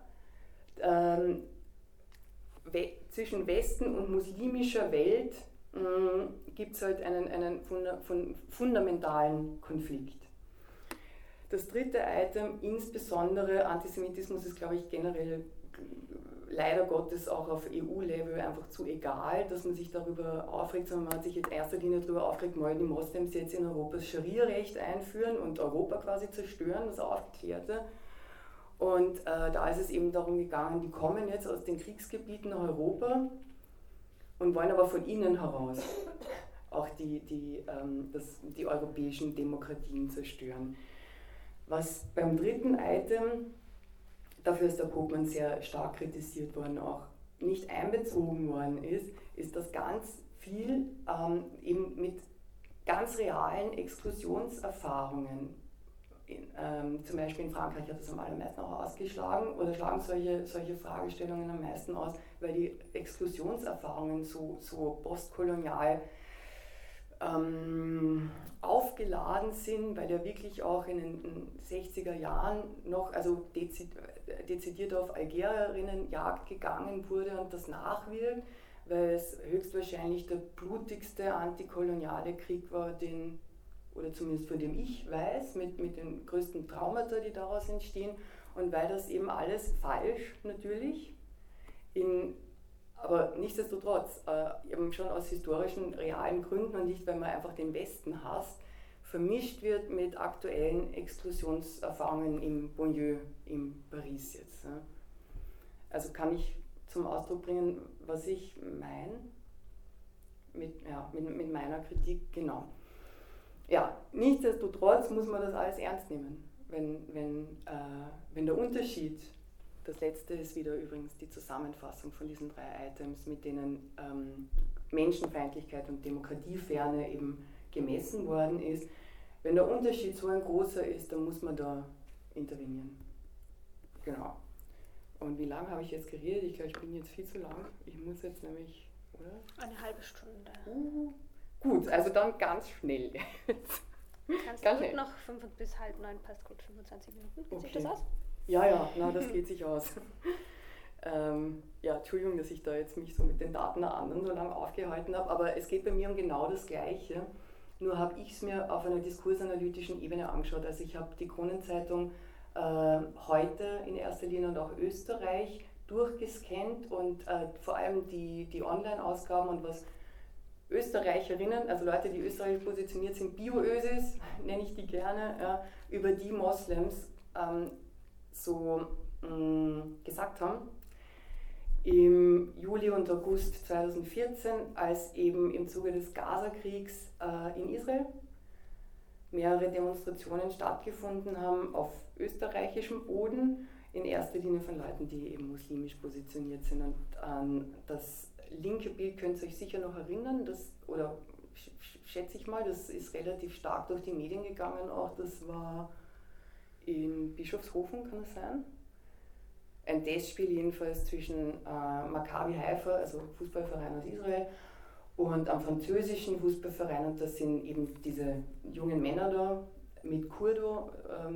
zwischen Westen und muslimischer Welt gibt es halt einen fundamentalen Konflikt. Das dritte Item, insbesondere Antisemitismus, ist, glaube ich, generell leider Gottes auch auf EU-Level einfach zu egal, dass man sich darüber aufregt, sondern man hat sich in erster Linie darüber aufgeregt, wollen die Moslems jetzt in Europa das Scharia-Recht einführen und Europa quasi zerstören, das Aufgeklärte. Und da ist es eben darum gegangen, die kommen jetzt aus den Kriegsgebieten nach Europa und wollen aber von innen heraus auch die europäischen Demokratien zerstören. Was beim dritten Item, dafür ist der Popman sehr stark kritisiert worden, auch nicht einbezogen worden ist, dass ganz viel eben mit ganz realen Exklusionserfahrungen, zum Beispiel in Frankreich hat das am allermeisten auch ausgeschlagen, oder schlagen solche Fragestellungen am meisten aus, weil die Exklusionserfahrungen so postkolonial aufgeladen sind, weil ja wirklich auch in den 60er Jahren noch, also dezidiert auf Algerierinnenjagd gegangen wurde und das nachwirkt, weil es höchstwahrscheinlich der blutigste antikoloniale Krieg war, oder zumindest von dem ich weiß, mit den größten Traumata, die daraus entstehen, und weil das eben alles falsch natürlich, aber nichtsdestotrotz, eben schon aus historischen, realen Gründen und nicht, weil man einfach den Westen hasst, vermischt wird mit aktuellen Exklusionserfahrungen im Banlieue, in Paris jetzt. Ja. Also kann ich zum Ausdruck bringen, was ich meine mit meiner Kritik, genau. Ja, nichtsdestotrotz muss man das alles ernst nehmen, wenn der Unterschied, das letzte ist wieder übrigens die Zusammenfassung von diesen 3 Items, mit denen Menschenfeindlichkeit und Demokratieferne eben gemessen worden ist. Wenn der Unterschied so ein großer ist, dann muss man da intervenieren. Genau. Und wie lange habe ich jetzt geredet? Ich glaube, ich bin jetzt viel zu lang. Ich muss jetzt nämlich, oder? Eine halbe Stunde. Gut, also dann ganz schnell. Kannst du gut noch 5 bis 8:30, passt gut, 25 Minuten. Geht sich das aus? Ja, das geht sich aus. Entschuldigung, dass ich da jetzt mich so mit den Daten der anderen so lange aufgehalten habe, aber es geht bei mir um genau das Gleiche. Nur habe ich es mir auf einer diskursanalytischen Ebene angeschaut. Also ich habe die Kronenzeitung heute in erster Linie und auch Österreich durchgescannt und vor allem die Online-Ausgaben und was Österreicherinnen, also Leute, die österreichisch positioniert sind, Bio-Ösis, nenne ich die gerne, über die Moslems gesagt haben. Im Juli und August 2014, als eben im Zuge des Gaza-Kriegs in Israel mehrere Demonstrationen stattgefunden haben auf österreichischem Boden, in erster Linie von Leuten, die eben muslimisch positioniert sind. Und an das linke Bild könnt ihr euch sicher noch erinnern, oder schätze ich mal, das ist relativ stark durch die Medien gegangen auch, das war in Bischofshofen, kann es sein? Ein Testspiel jedenfalls zwischen Maccabi Haifa, also Fußballverein aus Israel, und am französischen Fußballverein, und das sind eben diese jungen Männer da mit Kurdo,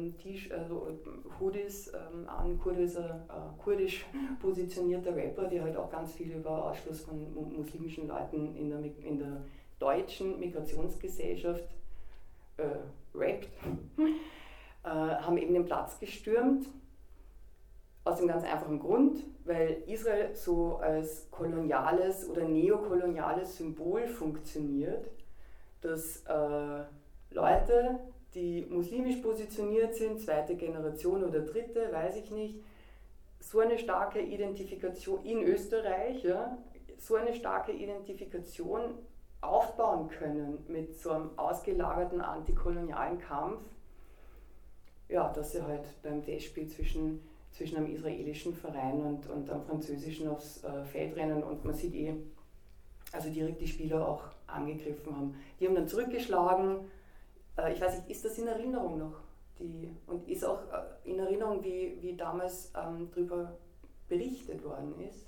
Hoodies an. Kurdo ist ein kurdisch positionierter Rapper, der halt auch ganz viel über Ausschluss von muslimischen Leuten in der deutschen Migrationsgesellschaft rappt, haben eben den Platz gestürmt. Aus dem ganz einfachen Grund, weil Israel so als koloniales oder neokoloniales Symbol funktioniert, dass Leute, die muslimisch positioniert sind, 2. Generation oder 3., weiß ich nicht, so eine starke Identifikation in Österreich, ja, so eine starke Identifikation aufbauen können mit so einem ausgelagerten antikolonialen Kampf, ja, dass sie halt beim Testspiel zwischen einem israelischen Verein und einem französischen aufs Feld rennen und man sieht also direkt die Spieler auch angegriffen haben. Die haben dann zurückgeschlagen. Ich weiß nicht, ist das in Erinnerung noch? Und ist auch in Erinnerung, wie damals darüber berichtet worden ist?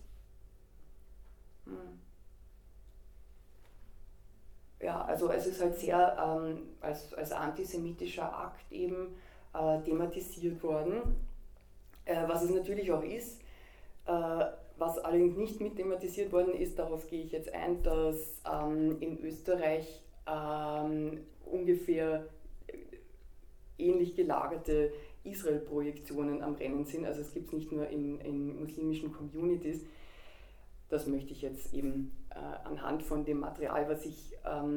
Ja, also es ist halt sehr als antisemitischer Akt eben thematisiert worden, was es natürlich auch ist. Was allerdings nicht mit thematisiert worden ist, darauf gehe ich jetzt ein, dass in Österreich ungefähr ähnlich gelagerte Israel-Projektionen am Rennen sind. Also es gibt es nicht nur in muslimischen Communities. Das möchte ich jetzt eben anhand von dem Material, was ich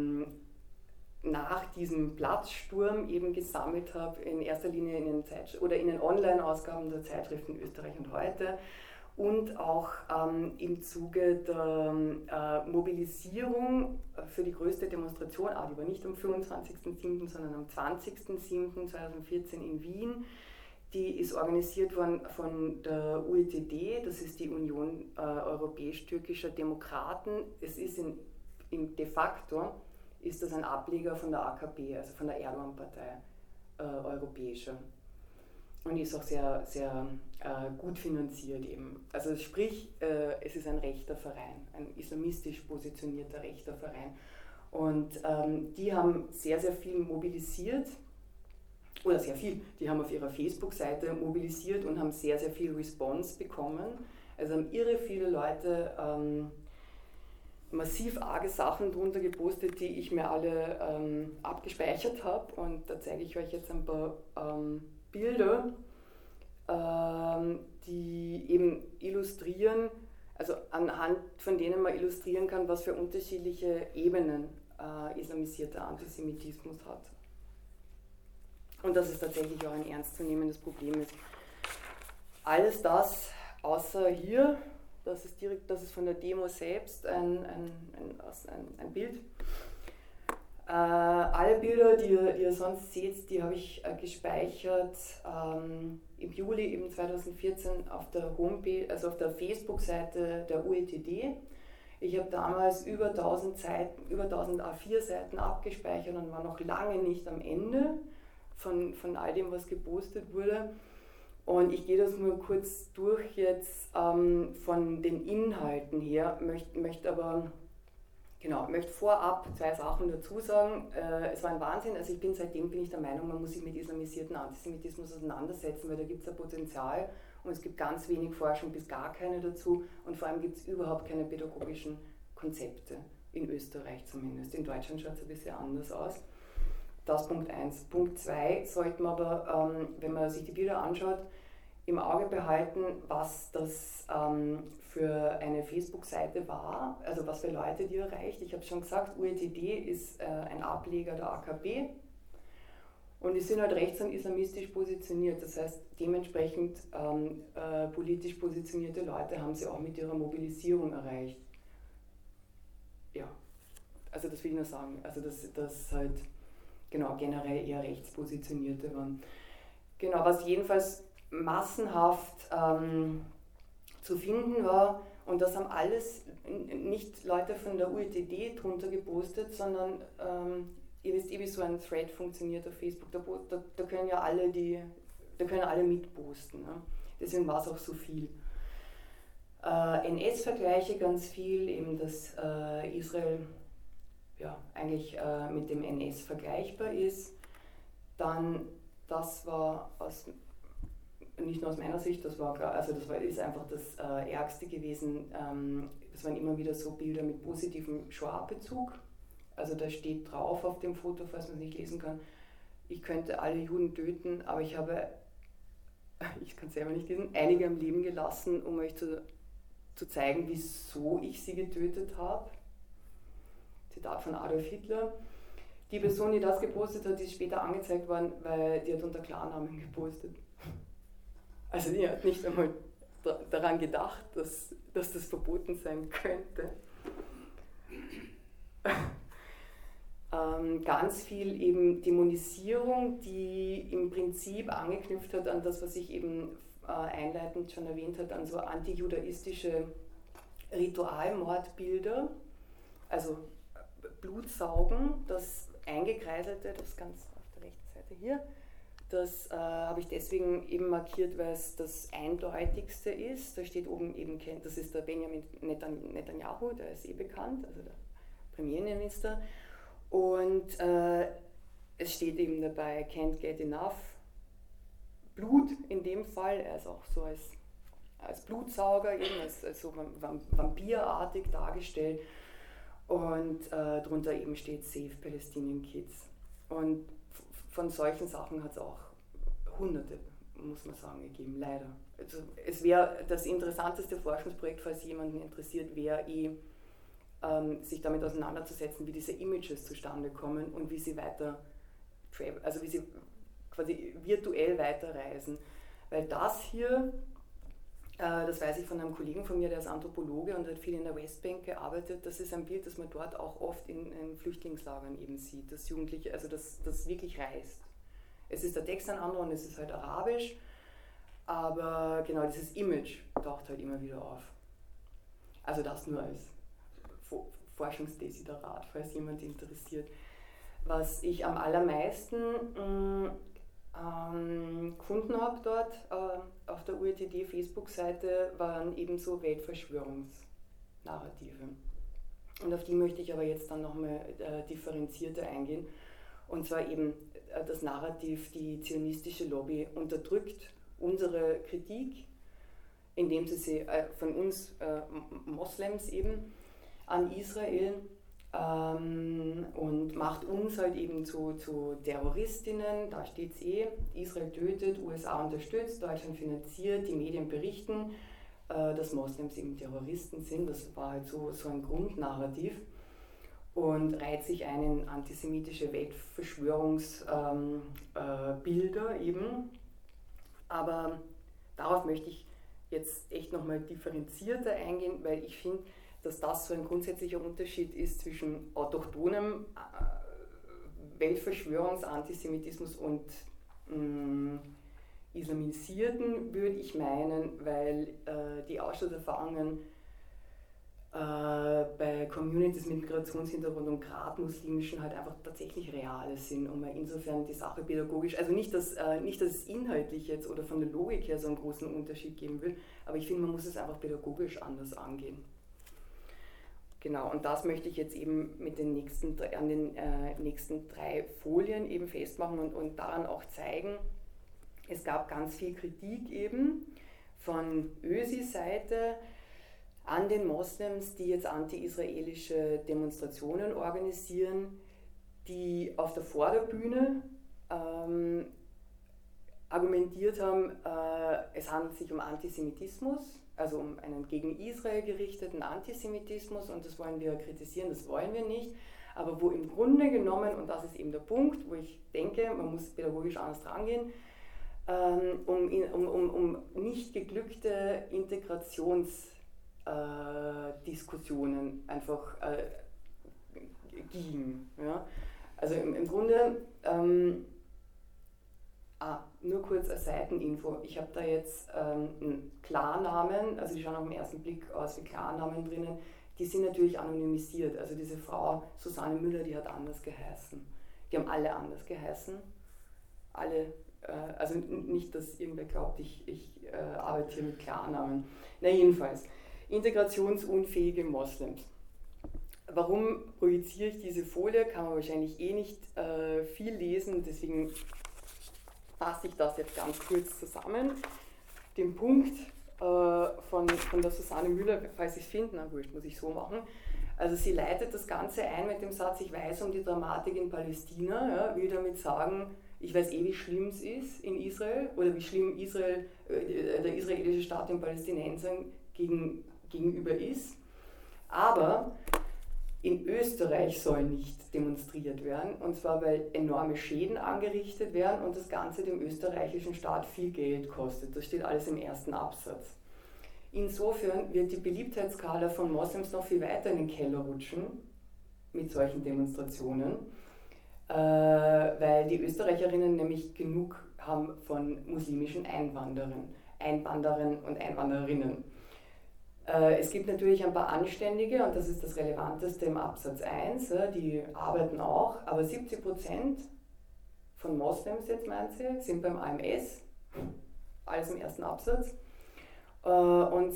nach diesem Platzsturm eben gesammelt habe, in erster Linie in den Online-Ausgaben der Zeitschriften Österreich und Heute und auch im Zuge der Mobilisierung für die größte Demonstration, die war nicht am 25.07., sondern am 20.07.2014 in Wien. Die ist organisiert worden von der UETD, das ist die Union Europäisch-Türkischer Demokraten. Es ist de facto ist das ein Ableger von der AKP, also von der Erdogan-Partei europäischer. Und ist auch sehr, sehr gut finanziert eben. Also sprich, es ist ein rechter Verein, ein islamistisch positionierter rechter Verein. Und die haben sehr, sehr viel mobilisiert, oder sehr viel, die haben auf ihrer Facebook-Seite mobilisiert und haben sehr, sehr viel Response bekommen. Also haben irre viele Leute massiv arge Sachen drunter gepostet, die ich mir alle abgespeichert habe. Und da zeige ich euch jetzt ein paar Bilder, die eben illustrieren, also anhand von denen man illustrieren kann, was für unterschiedliche Ebenen islamisierter Antisemitismus hat. Und dass es tatsächlich auch ein ernstzunehmendes Problem ist. Alles das, außer hier, das ist von der Demo selbst ein Bild. Alle Bilder, die ihr sonst seht, die habe ich gespeichert im Juli eben 2014 auf der Homepage, also auf der Facebook-Seite der UETD. Ich habe damals über 1000 A4-Seiten abgespeichert und war noch lange nicht am Ende von all dem, was gepostet wurde. Und ich gehe das nur kurz durch jetzt von den Inhalten her, möchte vorab zwei Sachen dazu sagen. Es war ein Wahnsinn, also seitdem bin ich der Meinung, man muss sich mit islamisierten Antisemitismus auseinandersetzen, weil da gibt es ein Potenzial und es gibt ganz wenig Forschung, bis gar keine dazu und vor allem gibt es überhaupt keine pädagogischen Konzepte, in Österreich zumindest. In Deutschland schaut es ein bisschen anders aus. Das Punkt 1. Punkt 2 sollte man aber, wenn man sich die Bilder anschaut, im Auge behalten, was das für eine Facebook-Seite war, also was für Leute die erreicht. Ich habe schon gesagt, UETD ist ein Ableger der AKP und die sind halt rechts- und islamistisch positioniert. Das heißt, dementsprechend politisch positionierte Leute haben sie auch mit ihrer Mobilisierung erreicht. Ja, also das will ich nur sagen. Also dass halt generell eher rechtspositionierte waren. Genau, was jedenfalls massenhaft zu finden war, und das haben alles nicht Leute von der UETD drunter gepostet, sondern ihr wisst wie so ein Thread funktioniert auf Facebook, da können ja alle mitposten, ne? Deswegen war es auch so viel. NS-Vergleiche ganz viel, eben dass Israel eigentlich mit dem NS vergleichbar ist. Dann, das war nicht nur aus meiner Sicht, ist einfach das Ärgste gewesen. Das waren immer wieder so Bilder mit positivem Shoah-Bezug. Also da steht drauf auf dem Foto, falls man es nicht lesen kann, ich könnte alle Juden töten, aber ich kann es selber nicht lesen, einige am Leben gelassen, um euch zu zeigen, wieso ich sie getötet habe. Zitat von Adolf Hitler. Die Person, die das gepostet hat, ist später angezeigt worden, weil die hat unter Klarnamen gepostet. Also die hat nicht einmal daran gedacht, dass das verboten sein könnte. Ganz viel eben Dämonisierung, die im Prinzip angeknüpft hat an das, was ich eben einleitend schon erwähnt habe, an so antijudaistische Ritualmordbilder, also Blutsaugen, das Eingekreiselte, das ganz auf der rechten Seite hier, das habe ich deswegen eben markiert, weil es das eindeutigste ist. Da steht oben eben, das ist der Benjamin Netanyahu, der ist bekannt, also der Premierminister. Und es steht eben dabei, can't get enough. Blut in dem Fall, er ist auch so als Blutsauger, eben als so vampirartig dargestellt. Und drunter eben steht Save Palestinian Kids. Und von solchen Sachen hat es auch Hunderte, muss man sagen, gegeben, leider. Also es wäre das interessanteste Forschungsprojekt, falls jemanden interessiert, wäre sich damit auseinanderzusetzen, wie diese Images zustande kommen und wie sie also wie sie quasi virtuell weiterreisen. Weil das hier, das weiß ich von einem Kollegen von mir, der ist Anthropologe und hat viel in der Westbank gearbeitet, das ist ein Bild, das man dort auch oft in Flüchtlingslagern eben sieht, dass Jugendliche, also das wirklich reist. Es ist der Text ein anderer und es ist halt arabisch, aber genau dieses Image taucht halt immer wieder auf. Also das nur als Forschungsdesiderat, falls jemand interessiert. Was ich am allermeisten gefunden habe dort auf der UETD Facebook-Seite, waren eben so Weltverschwörungsnarrative. Und auf die möchte ich aber jetzt dann nochmal differenzierter eingehen. Und zwar eben das Narrativ, die zionistische Lobby unterdrückt unsere Kritik, indem sie von uns Moslems eben an Israel und macht uns halt eben zu Terroristinnen, da steht es Israel tötet, USA unterstützt, Deutschland finanziert, die Medien berichten, dass Moslems eben Terroristen sind, das war halt so ein Grundnarrativ und reiht sich ein in antisemitische Weltverschwörungsbilder eben, aber darauf möchte ich jetzt echt nochmal differenzierter eingehen, weil ich finde, dass das so ein grundsätzlicher Unterschied ist zwischen autochthonem Weltverschwörungsantisemitismus und islamisierten, würde ich meinen, weil die Ausschlusserfahrungen bei Communities mit Migrationshintergrund und gerade muslimischen halt einfach tatsächlich reale sind und man insofern die Sache pädagogisch, also nicht, dass es inhaltlich jetzt oder von der Logik her so einen großen Unterschied geben will, aber ich finde, man muss es einfach pädagogisch anders angehen. Genau, und das möchte ich jetzt eben mit den nächsten 3 Folien eben festmachen und daran auch zeigen, es gab ganz viel Kritik eben von Ösi-Seite an den Moslems, die jetzt anti-israelische Demonstrationen organisieren, die auf der Vorderbühne argumentiert haben, es handelt sich um Antisemitismus, also um einen gegen Israel gerichteten Antisemitismus und das wollen wir kritisieren, das wollen wir nicht, aber wo im Grunde genommen, und das ist eben der Punkt, wo ich denke, man muss pädagogisch anders rangehen, um nicht geglückte Integrationsdiskussionen einfach ging. Ja? Also im Grunde, nur kurz als Seiteninfo, ich habe da jetzt einen Klarnamen, also die schauen auf den ersten Blick aus wie Klarnamen drinnen, die sind natürlich anonymisiert, also diese Frau Susanne Müller, die hat anders geheißen. Die haben alle anders geheißen, alle, also nicht, dass irgendwer glaubt, ich arbeite hier mit Klarnamen. Na jedenfalls, integrationsunfähige Moslems. Warum projiziere ich diese Folie? Kann man wahrscheinlich nicht viel lesen, deswegen fasse ich das jetzt ganz kurz zusammen. Den Punkt von der Susanne Müller, falls ich es finde, na wurscht, muss ich so machen. Also sie leitet das Ganze ein mit dem Satz, ich weiß um die Dramatik in Palästina, ja, will damit sagen, ich weiß wie schlimm es ist in Israel oder wie schlimm der israelische Staat den Palästinensern gegenüber ist. Aber in Österreich soll nicht demonstriert werden, und zwar weil enorme Schäden angerichtet werden und das Ganze dem österreichischen Staat viel Geld kostet. Das steht alles im ersten Absatz. Insofern wird die Beliebtheitsskala von Moslems noch viel weiter in den Keller rutschen mit solchen Demonstrationen, weil die Österreicherinnen nämlich genug haben von muslimischen Einwanderern und Einwandererinnen. Es gibt natürlich ein paar Anständige, und das ist das Relevanteste im Absatz 1, die arbeiten auch, aber 70% von Moslems, jetzt meint sie, sind beim AMS, alles im ersten Absatz, und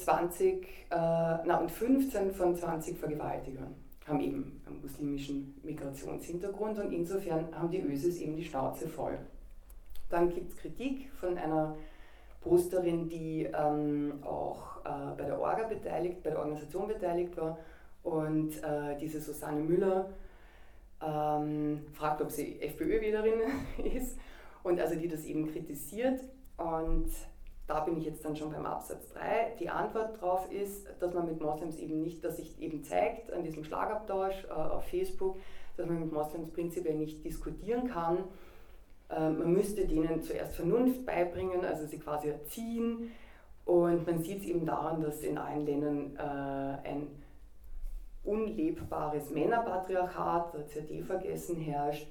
15 von 20 Vergewaltigern haben eben einen muslimischen Migrationshintergrund, und insofern haben die Ösis eben die Schnauze voll. Dann gibt es Kritik von einer Posterin, die auch bei der Orga beteiligt, bei der Organisation beteiligt war, und diese Susanne Müller fragt, ob sie FPÖ-Wählerin ist, und also die das eben kritisiert, und da bin ich jetzt dann schon beim Absatz 3. Die Antwort darauf ist, dass man mit Moslems eben nicht, dass sich eben zeigt an diesem Schlagabtausch auf Facebook, dass man mit Moslems prinzipiell nicht diskutieren kann. Man müsste denen zuerst Vernunft beibringen, also sie quasi erziehen, und man sieht es eben daran, dass in allen Ländern ein unlebbares Männerpatriarchat, CD-Vergessen herrscht,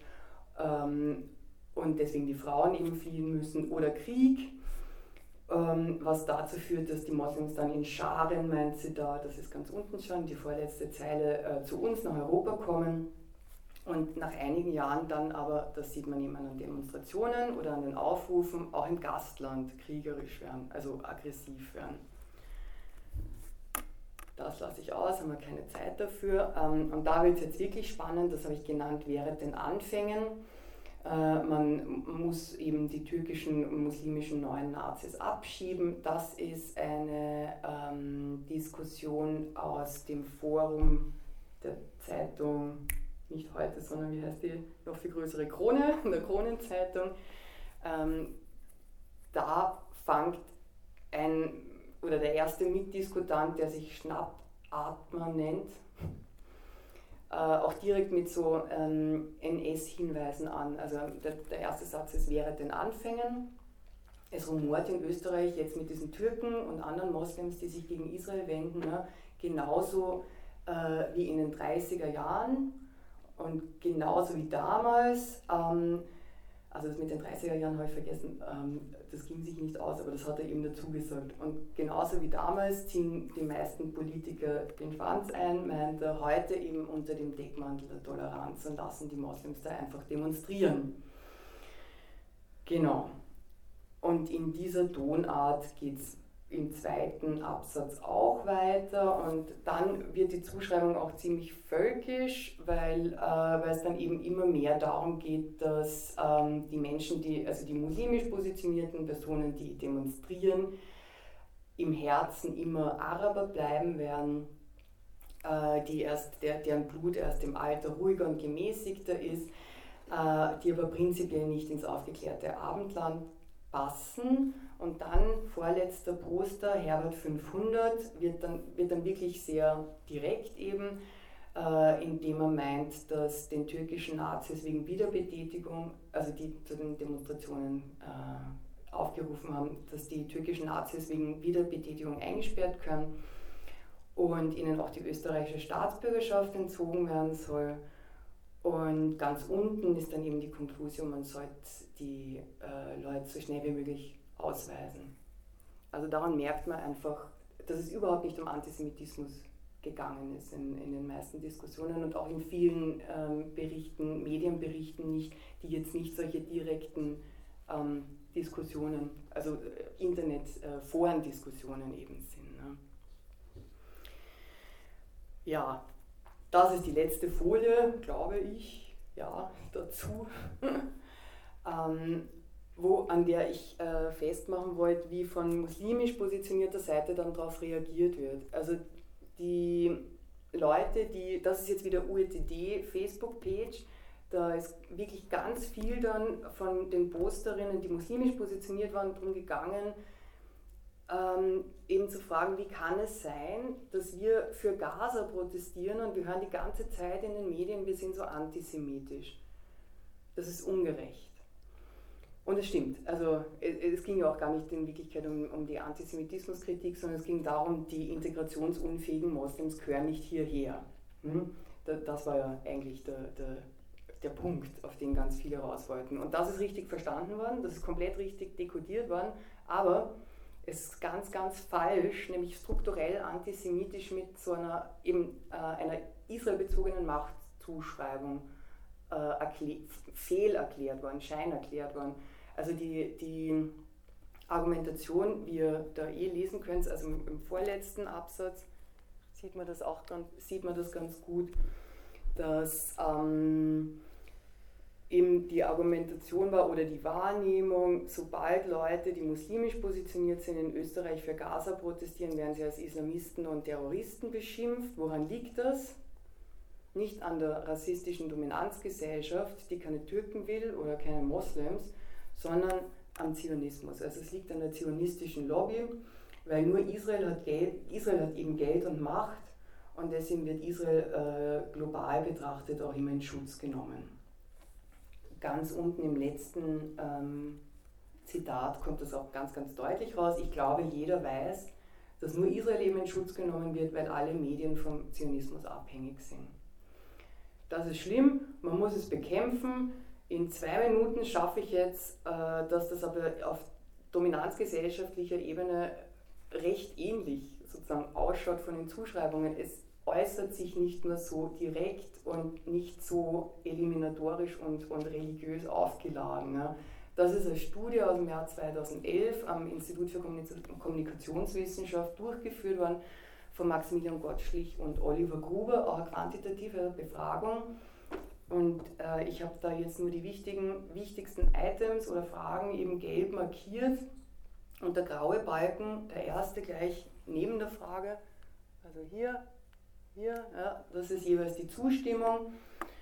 und deswegen die Frauen eben fliehen müssen, oder Krieg, was dazu führt, dass die Moslems dann in Scharen, meint sie da, das ist ganz unten schon, die vorletzte Zeile, zu uns nach Europa kommen. Und nach einigen Jahren dann aber, das sieht man eben an den Demonstrationen oder an den Aufrufen, auch im Gastland kriegerisch werden, also aggressiv werden. Das lasse ich aus, haben wir keine Zeit dafür. Und da wird es jetzt wirklich spannend, das habe ich genannt, während den Anfängen. Man muss eben die türkischen muslimischen neuen Nazis abschieben. Das ist eine Diskussion aus dem Forum der Zeitung, nicht heute, sondern wie heißt die noch viel größere Krone, der Kronenzeitung. Da fängt der erste Mitdiskutant, der sich Schnappatmer nennt, auch direkt mit so NS-Hinweisen an. Also der erste Satz ist, während den Anfängen. Es rumort in Österreich jetzt mit diesen Türken und anderen Moslems, die sich gegen Israel wenden, genauso wie in den 30er Jahren und genauso wie damals. Also das mit den 30er Jahren habe ich vergessen, das ging sich nicht aus, aber das hat er eben dazu gesagt. Und genauso wie damals ziehen die meisten Politiker den Schwanz ein, meint er, heute eben unter dem Deckmantel der Toleranz, und lassen die Moslems da einfach demonstrieren. Genau. Und in dieser Tonart geht es im zweiten Absatz auch weiter, und dann wird die Zuschreibung auch ziemlich völkisch, weil es dann eben immer mehr darum geht, dass die Menschen, also die muslimisch positionierten Personen, die demonstrieren, im Herzen immer Araber bleiben werden, deren Blut erst im Alter ruhiger und gemäßigter ist, die aber prinzipiell nicht ins aufgeklärte Abendland passen. Und dann, vorletzter Poster, Herbert 500, wird dann wirklich sehr direkt eben, indem er meint, dass den türkischen Nazis wegen Wiederbetätigung, also die zu den Demonstrationen aufgerufen haben, dass die türkischen Nazis wegen Wiederbetätigung eingesperrt können und ihnen auch die österreichische Staatsbürgerschaft entzogen werden soll. Und ganz unten ist dann eben die Konklusion, man sollte die Leute so schnell wie möglich ausweisen. Also daran merkt man einfach, dass es überhaupt nicht um Antisemitismus gegangen ist in den meisten Diskussionen und auch in vielen Medienberichten nicht, die jetzt nicht solche direkten Diskussionen, also Internet-Forendiskussionen eben sind. Ne? Ja, das ist die letzte Folie, glaube ich, ja, dazu. An der ich festmachen wollte, wie von muslimisch positionierter Seite dann darauf reagiert wird. Also die Leute, das ist jetzt wieder UETD Facebook-Page, da ist wirklich ganz viel dann von den Posterinnen, die muslimisch positioniert waren, darum gegangen, eben zu fragen, wie kann es sein, dass wir für Gaza protestieren und wir hören die ganze Zeit in den Medien, wir sind so antisemitisch. Das ist ungerecht. Und es stimmt, also es ging ja auch gar nicht in Wirklichkeit um die Antisemitismuskritik, sondern es ging darum, die integrationsunfähigen Moslems gehören nicht hierher. Das war ja eigentlich der Punkt, auf den ganz viele raus wollten. Und das ist richtig verstanden worden, das ist komplett richtig dekodiert worden, aber es ist ganz, ganz falsch, nämlich strukturell antisemitisch mit so einer israelbezogenen Machtzuschreibung fehlerklärt worden, scheinerklärt worden. Also die Argumentation, wie ihr da lesen könnt, also im vorletzten Absatz sieht man das ganz gut, dass eben die Argumentation war oder die Wahrnehmung, sobald Leute, die muslimisch positioniert sind, in Österreich für Gaza protestieren, werden sie als Islamisten und Terroristen beschimpft. Woran liegt das? Nicht an der rassistischen Dominanzgesellschaft, die keine Türken will oder keine Moslems, sondern am Zionismus. Also es liegt an der zionistischen Lobby, weil nur Israel hat eben Geld und Macht und deswegen wird Israel global betrachtet auch immer in Schutz genommen. Ganz unten im letzten Zitat kommt das auch ganz, ganz deutlich raus. Ich glaube, jeder weiß, dass nur Israel eben in Schutz genommen wird, weil alle Medien vom Zionismus abhängig sind. Das ist schlimm, man muss es bekämpfen. In 2 Minuten schaffe ich jetzt, dass das aber auf dominanzgesellschaftlicher Ebene recht ähnlich sozusagen ausschaut von den Zuschreibungen. Es äußert sich nicht nur so direkt und nicht so eliminatorisch und religiös aufgeladen. Ja. Das ist eine Studie aus dem Jahr 2011 am Institut für Kommunikationswissenschaft durchgeführt worden von Maximilian Gottschlich und Oliver Gruber, auch eine quantitative Befragung. Und ich habe da jetzt nur die wichtigsten Items oder Fragen eben gelb markiert und der graue Balken, der erste gleich neben der Frage, also hier, ja, das ist jeweils die Zustimmung.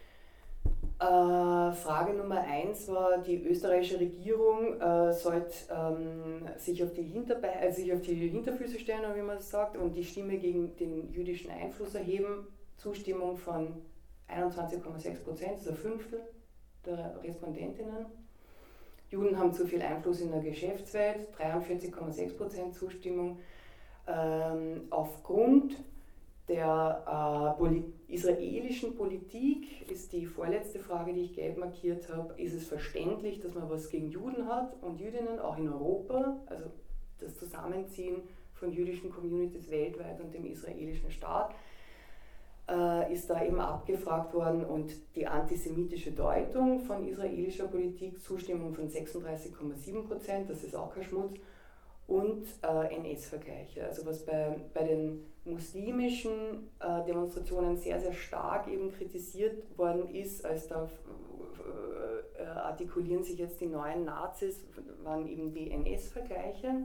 Frage Nummer 1 war, die österreichische Regierung sollte sich auf die Hinterfüße stellen, wie man das sagt, und die Stimme gegen den jüdischen Einfluss erheben. Zustimmung von 21,6%, das ist ein Fünftel der Respondentinnen. Juden haben zu viel Einfluss in der Geschäftswelt, 43,6% Zustimmung. Aufgrund der israelischen Politik ist die vorletzte Frage, die ich gelb markiert habe, ist es verständlich, dass man was gegen Juden hat und Jüdinnen, auch in Europa, also das Zusammenziehen von jüdischen Communities weltweit und dem israelischen Staat, ist da eben abgefragt worden und die antisemitische Deutung von israelischer Politik, Zustimmung von 36,7%, das ist auch kein Schmutz, und NS-Vergleiche. Also was bei den muslimischen Demonstrationen sehr, sehr stark eben kritisiert worden ist, als da artikulieren sich jetzt die neuen Nazis, waren eben die NS-Vergleiche.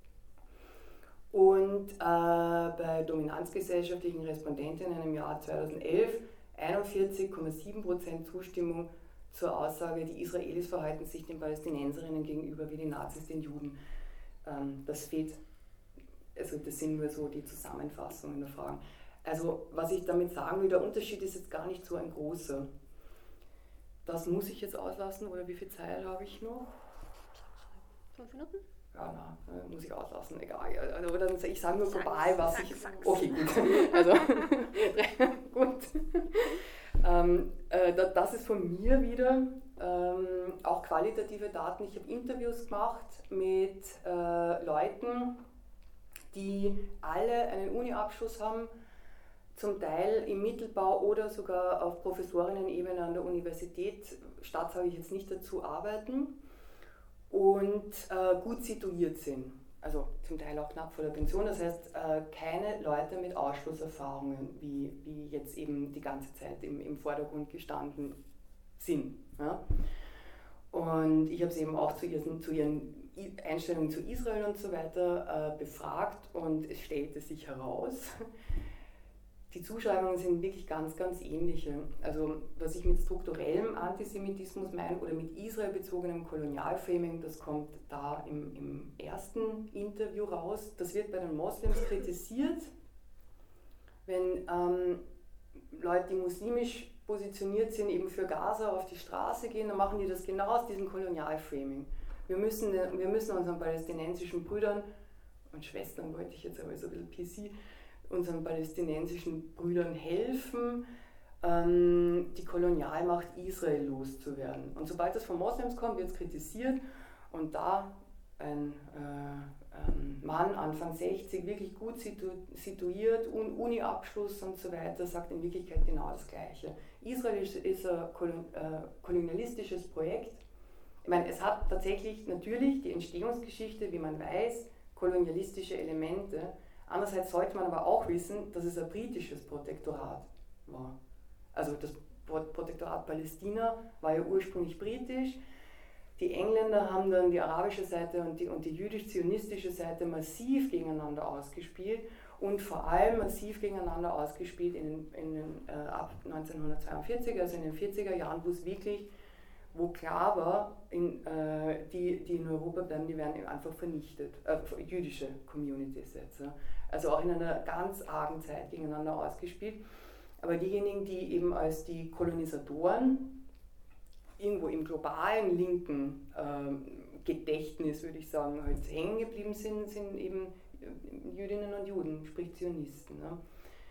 Und bei dominanzgesellschaftlichen Respondentinnen im Jahr 2011 41,7% Zustimmung zur Aussage, die Israelis verhalten sich den Palästinenserinnen gegenüber wie die Nazis den Juden. Das fehlt, also das sind nur so die Zusammenfassungen der Fragen. Also was ich damit sagen will, der Unterschied ist jetzt gar nicht so ein großer. Das muss ich jetzt auslassen, oder wie viel Zeit habe ich noch? 5 Minuten? Ja, muss ich auslassen, egal. Oder ich sage nur global, was ich... Sag's. Okay, gut. Also, gut. Das ist von mir wieder, auch qualitative Daten. Ich habe Interviews gemacht mit Leuten, die alle einen Uni-Abschluss haben, zum Teil im Mittelbau oder sogar auf Professorinnen-Ebene an der Universität, Stadt sage ich jetzt nicht dazu, arbeiten und gut situiert sind. Also zum Teil auch knapp vor der Pension, das heißt keine Leute mit Ausschlusserfahrungen, wie jetzt eben die ganze Zeit im Vordergrund gestanden sind. Ja? Und ich habe sie eben auch zu ihren Einstellungen zu Israel und so weiter befragt und es stellte sich heraus, die Zuschreibungen sind wirklich ganz, ganz ähnliche. Also was ich mit strukturellem Antisemitismus meine oder mit israelbezogenem Kolonialframing, das kommt da im ersten Interview raus. Das wird bei den Moslems kritisiert, wenn Leute, die muslimisch positioniert sind, eben für Gaza auf die Straße gehen, dann machen die das genau aus diesem Kolonialframing. wir müssen unseren palästinensischen Brüdern und Schwestern, wollte ich jetzt aber so ein bisschen PC, unseren palästinensischen Brüdern helfen, die Kolonialmacht Israel loszuwerden. Und sobald das von Moslems kommt, wird es kritisiert und da ein Mann, Anfang 60, wirklich gut situiert, Uni-Abschluss und so weiter, sagt in Wirklichkeit genau das Gleiche. Israel ist ein kolonialistisches Projekt. Ich meine, es hat tatsächlich natürlich die Entstehungsgeschichte, wie man weiß, kolonialistische Elemente. Andererseits sollte man aber auch wissen, dass es ein britisches Protektorat war. Also das Protektorat Palästina war ja ursprünglich britisch. Die Engländer haben dann die arabische Seite und die jüdisch-zionistische Seite massiv gegeneinander ausgespielt und vor allem massiv gegeneinander ausgespielt ab 1942, also in den 40er Jahren, wo klar war, die in Europa bleiben, die werden einfach vernichtet, jüdische Communities jetzt. Ja. Also auch in einer ganz argen Zeit gegeneinander ausgespielt. Aber diejenigen, die eben als die Kolonisatoren irgendwo im globalen linken Gedächtnis, würde ich sagen, halt hängen geblieben sind eben Jüdinnen und Juden, sprich Zionisten. Ne?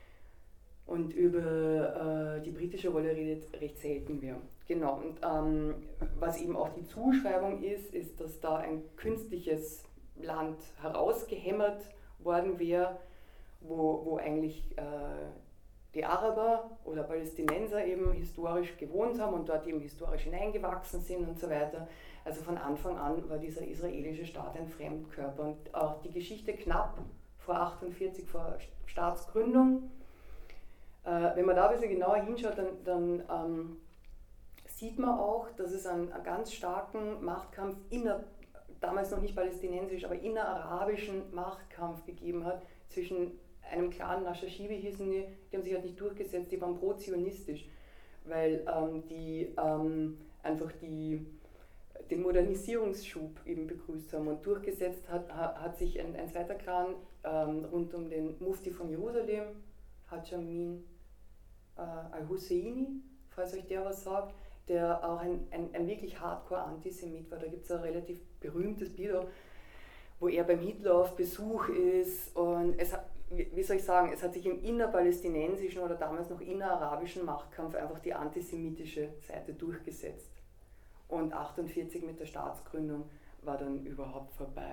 Und über die britische Rolle redet recht selten wer. Genau, und was eben auch die Zuschreibung ist, dass da ein künstliches Land herausgehämmert worden wäre, wo eigentlich die Araber oder Palästinenser eben historisch gewohnt haben und dort eben historisch hineingewachsen sind und so weiter. Also von Anfang an war dieser israelische Staat ein Fremdkörper und auch die Geschichte knapp vor 1948, vor Staatsgründung. Wenn man da ein bisschen genauer hinschaut, dann sieht man auch, dass es einen ganz starken Machtkampf, damals noch nicht palästinensisch, aber innerarabischen Machtkampf gegeben hat zwischen einem Clan, Nashashibi hießen die haben sich halt nicht durchgesetzt, die waren pro-zionistisch, weil die einfach den Modernisierungsschub eben begrüßt haben und durchgesetzt hat sich ein zweiter Clan rund um den Mufti von Jerusalem, Haj Amin al-Husseini, falls euch der was sagt, der auch ein wirklich Hardcore-Antisemit war. Da gibt es ein relativ berühmtes Bild, wo er beim Hitler auf Besuch ist und wie soll ich sagen, es hat sich im innerpalästinensischen oder damals noch innerarabischen Machtkampf einfach die antisemitische Seite durchgesetzt. Und 1948 mit der Staatsgründung war dann überhaupt vorbei.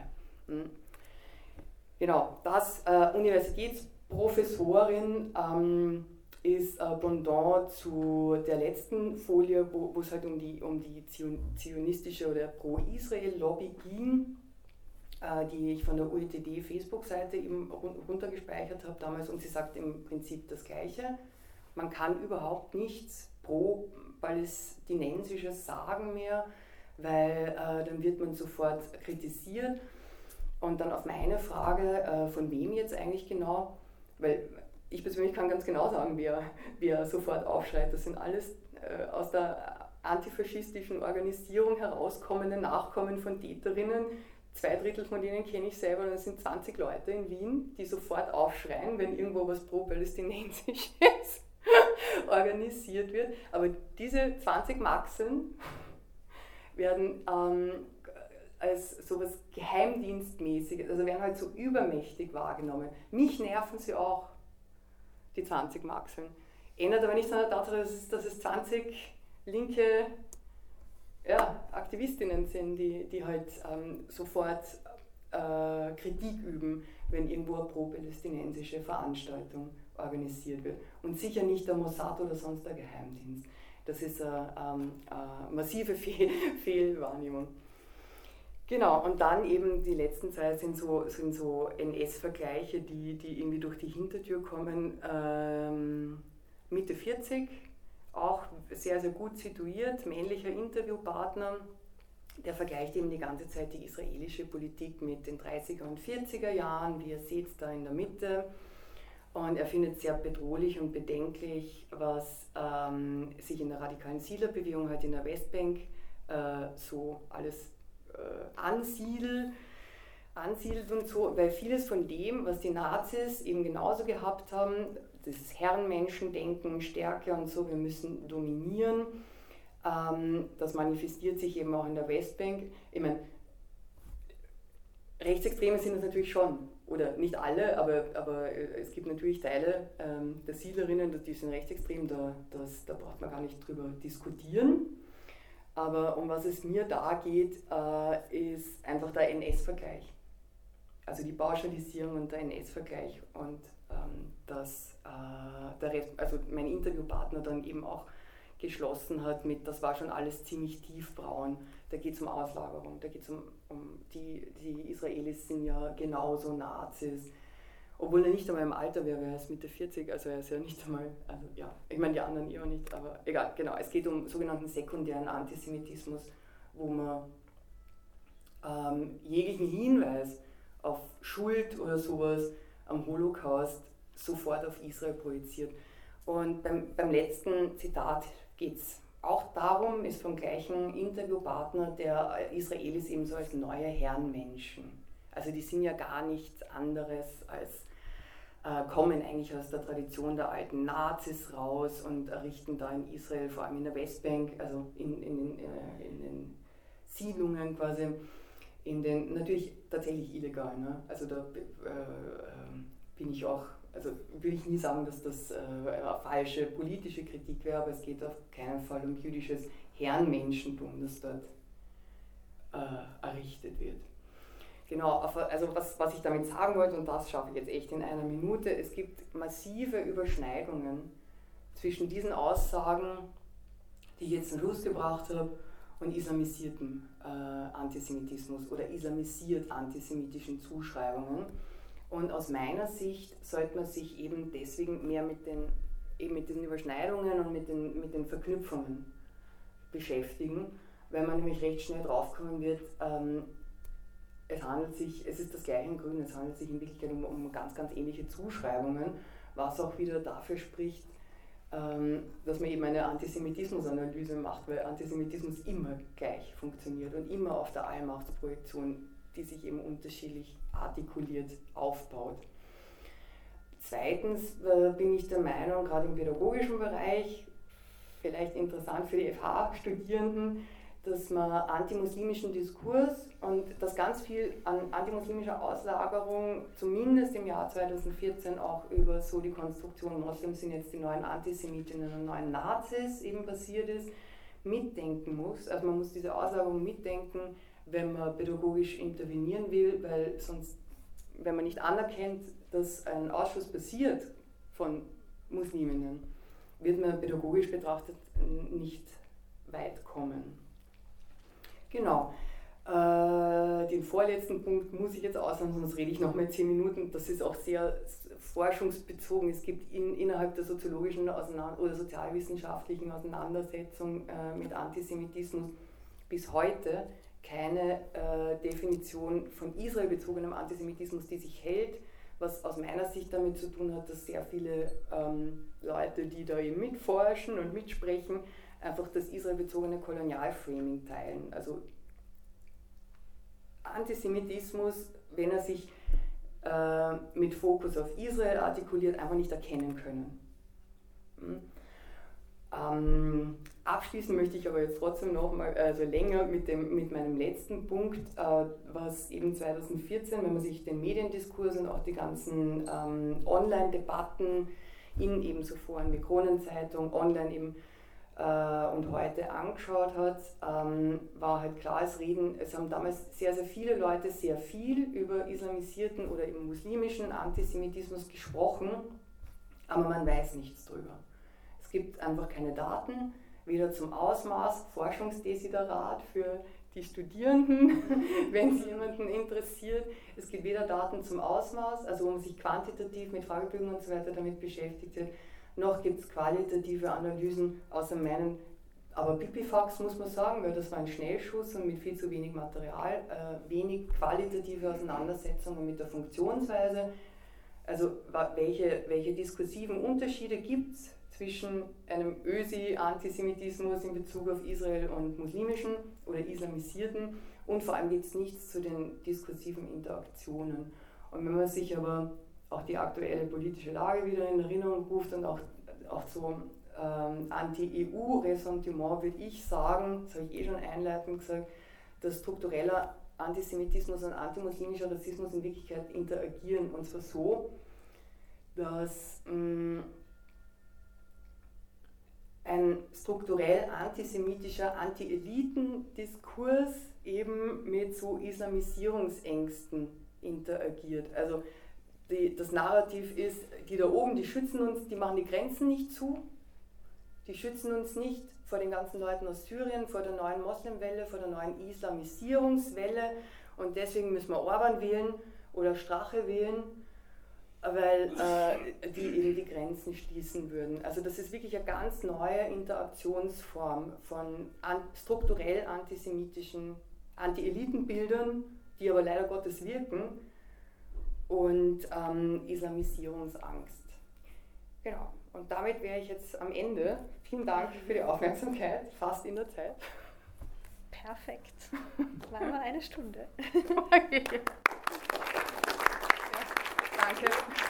Genau, das Universitätsprofessorin ist Pendant zu der letzten Folie, wo es halt um die zionistische oder Pro-Israel-Lobby ging, die ich von der UETD Facebook-Seite eben runtergespeichert habe damals, und sie sagt im Prinzip das Gleiche. Man kann überhaupt nichts pro-palästinensisches sagen mehr, weil dann wird man sofort kritisiert. Und dann auf meine Frage, von wem jetzt eigentlich genau, weil ich persönlich kann ganz genau sagen, wer sofort aufschreit. Das sind alles aus der antifaschistischen Organisierung herauskommende Nachkommen von Täterinnen. 2/3 von denen kenne ich selber, und es sind 20 Leute in Wien, die sofort aufschreien, wenn irgendwo was pro-palästinensisches organisiert wird. Aber diese 20 Maxen werden als sowas Geheimdienstmäßiges, also werden halt so übermächtig wahrgenommen. Mich nerven sie auch, die 20 Maxeln. Ändert aber nichts an der Tatsache, dass es 20 linke Aktivistinnen sind, die halt sofort Kritik üben, wenn irgendwo eine pro-palästinensische Veranstaltung organisiert wird. Und sicher nicht der Mossad oder sonst der Geheimdienst. Das ist eine massive Fehlwahrnehmung. Genau, und dann eben die letzten Zeit sind so NS-Vergleiche, die irgendwie durch die Hintertür kommen. Mitte 40, auch sehr, sehr gut situiert, männlicher Interviewpartner, der vergleicht eben die ganze Zeit die israelische Politik mit den 30er und 40er Jahren, wie ihr seht da in der Mitte. Und er findet es sehr bedrohlich und bedenklich, was sich in der radikalen Siedlerbewegung halt in der Westbank so alles ansiedelt und so, weil vieles von dem, was die Nazis eben genauso gehabt haben, das Herrenmenschendenken, Stärke und so, wir müssen dominieren, das manifestiert sich eben auch in der Westbank. Ich meine, Rechtsextreme sind es natürlich schon, oder nicht alle, aber es gibt natürlich Teile der Siedlerinnen, die sind rechtsextrem, da braucht man gar nicht drüber diskutieren. Aber um was es mir da geht, ist einfach der NS-Vergleich. Also die Pauschalisierung und der NS-Vergleich und dass also mein Interviewpartner dann eben auch geschlossen hat mit, das war schon alles ziemlich tiefbraun. Da geht es um Auslagerung, da geht es die Israelis sind ja genauso Nazis. Obwohl er nicht einmal im Alter wäre, er ist Mitte 40, also er ist ja nicht einmal, also ja, ich meine die anderen immer nicht, aber egal, genau. Es geht um sogenannten sekundären Antisemitismus, wo man jeglichen Hinweis auf Schuld oder sowas am Holocaust sofort auf Israel projiziert. Und beim letzten Zitat geht es auch darum, ist vom gleichen Interviewpartner der Israelis eben so als neue Herrenmenschen. Also die sind ja gar nichts anderes als, kommen eigentlich aus der Tradition der alten Nazis raus und errichten da in Israel, vor allem in der Westbank, also in den Siedlungen quasi, natürlich tatsächlich illegal. Ne? Also da bin ich auch, also will ich nie sagen, dass das eine falsche politische Kritik wäre, aber es geht auf keinen Fall um jüdisches Herrenmenschentum, das dort errichtet wird. Genau, also was ich damit sagen wollte, und das schaffe ich jetzt echt in einer Minute, es gibt massive Überschneidungen zwischen diesen Aussagen, die ich jetzt zum Schluss gebracht habe, und islamisiertem Antisemitismus oder islamisiert antisemitischen Zuschreibungen. Und aus meiner Sicht sollte man sich eben deswegen mehr mit diesen Überschneidungen und mit den Verknüpfungen beschäftigen, weil man nämlich recht schnell draufkommen wird, es ist das gleiche in Grün, es handelt sich in Wirklichkeit um ganz, ganz ähnliche Zuschreibungen, was auch wieder dafür spricht, dass man eben eine Antisemitismusanalyse macht, weil Antisemitismus immer gleich funktioniert und immer auf der Allmachtsprojektion, die sich eben unterschiedlich artikuliert, aufbaut. Zweitens bin ich der Meinung, gerade im pädagogischen Bereich, vielleicht interessant für die FH-Studierenden, dass man antimuslimischen Diskurs und dass ganz viel an antimuslimischer Auslagerung, zumindest im Jahr 2014 auch über so die Konstruktion Moslems sind jetzt die neuen Antisemitinnen und neuen Nazis eben passiert ist, mitdenken muss. Also man muss diese Auslagerung mitdenken, wenn man pädagogisch intervenieren will, weil sonst, wenn man nicht anerkennt, dass ein Ausschuss passiert von Musliminnen, wird man pädagogisch betrachtet nicht weit kommen. Genau, den vorletzten Punkt muss ich jetzt aussagen, sonst rede ich noch mal 10 Minuten. Das ist auch sehr forschungsbezogen. Es gibt innerhalb der soziologischen oder sozialwissenschaftlichen Auseinandersetzung mit Antisemitismus bis heute keine Definition von israelbezogenem Antisemitismus, die sich hält, was aus meiner Sicht damit zu tun hat, dass sehr viele Leute, die da eben mitforschen und mitsprechen, einfach das israelbezogene Kolonialframing teilen. Also Antisemitismus, wenn er sich mit Fokus auf Israel artikuliert, einfach nicht erkennen können. Abschließen möchte ich aber jetzt trotzdem noch mal länger mit meinem letzten Punkt, was eben 2014, wenn man sich den Mediendiskurs und auch die ganzen Online-Debatten in eben so Foren wie Kronenzeitung, online eben und heute angeschaut hat, war halt klar, es haben damals sehr, sehr viele Leute sehr viel über islamisierten oder eben muslimischen Antisemitismus gesprochen, aber man weiß nichts drüber. Es gibt einfach keine Daten, weder zum Ausmaß, Forschungsdesiderat für die Studierenden, wenn es jemanden interessiert. Es gibt weder Daten zum Ausmaß, also wo man sich quantitativ mit Fragebögen und so weiter damit beschäftigt wird, noch gibt es qualitative Analysen außer meinen, aber Pipifax muss man sagen, weil das war ein Schnellschuss und mit viel zu wenig Material, wenig qualitative Auseinandersetzungen mit der Funktionsweise. Also welche diskursiven Unterschiede gibt es zwischen einem Ösi-Antisemitismus in Bezug auf Israel und muslimischen oder islamisierten, und vor allem gibt es nichts zu den diskursiven Interaktionen. Und wenn man sich aber auch die aktuelle politische Lage wieder in Erinnerung ruft und auch so Anti-EU-Ressentiment, würde ich sagen, das habe ich schon einleitend gesagt, dass struktureller Antisemitismus und antimuslimischer Rassismus in Wirklichkeit interagieren. Und zwar so, dass ein strukturell antisemitischer Anti-Eliten-Diskurs eben mit so Islamisierungsängsten interagiert. Also das Narrativ ist, die da oben, die schützen uns, die machen die Grenzen nicht zu, die schützen uns nicht vor den ganzen Leuten aus Syrien, vor der neuen Moslemwelle, vor der neuen Islamisierungswelle, und deswegen müssen wir Orban wählen oder Strache wählen, weil die eben die Grenzen schließen würden. Also das ist wirklich eine ganz neue Interaktionsform von strukturell antisemitischen Anti-Elitenbildern, die aber leider Gottes wirken, und Islamisierungsangst. Genau, und damit wäre ich jetzt am Ende. Vielen Dank für die Aufmerksamkeit, fast in der Zeit. Perfekt. War nur eine Stunde. Okay. Danke.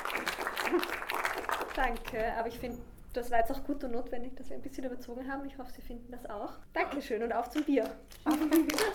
Danke, aber ich finde, das war jetzt auch gut und notwendig, dass wir ein bisschen überzogen haben. Ich hoffe, Sie finden das auch. Dankeschön und auf zum Bier.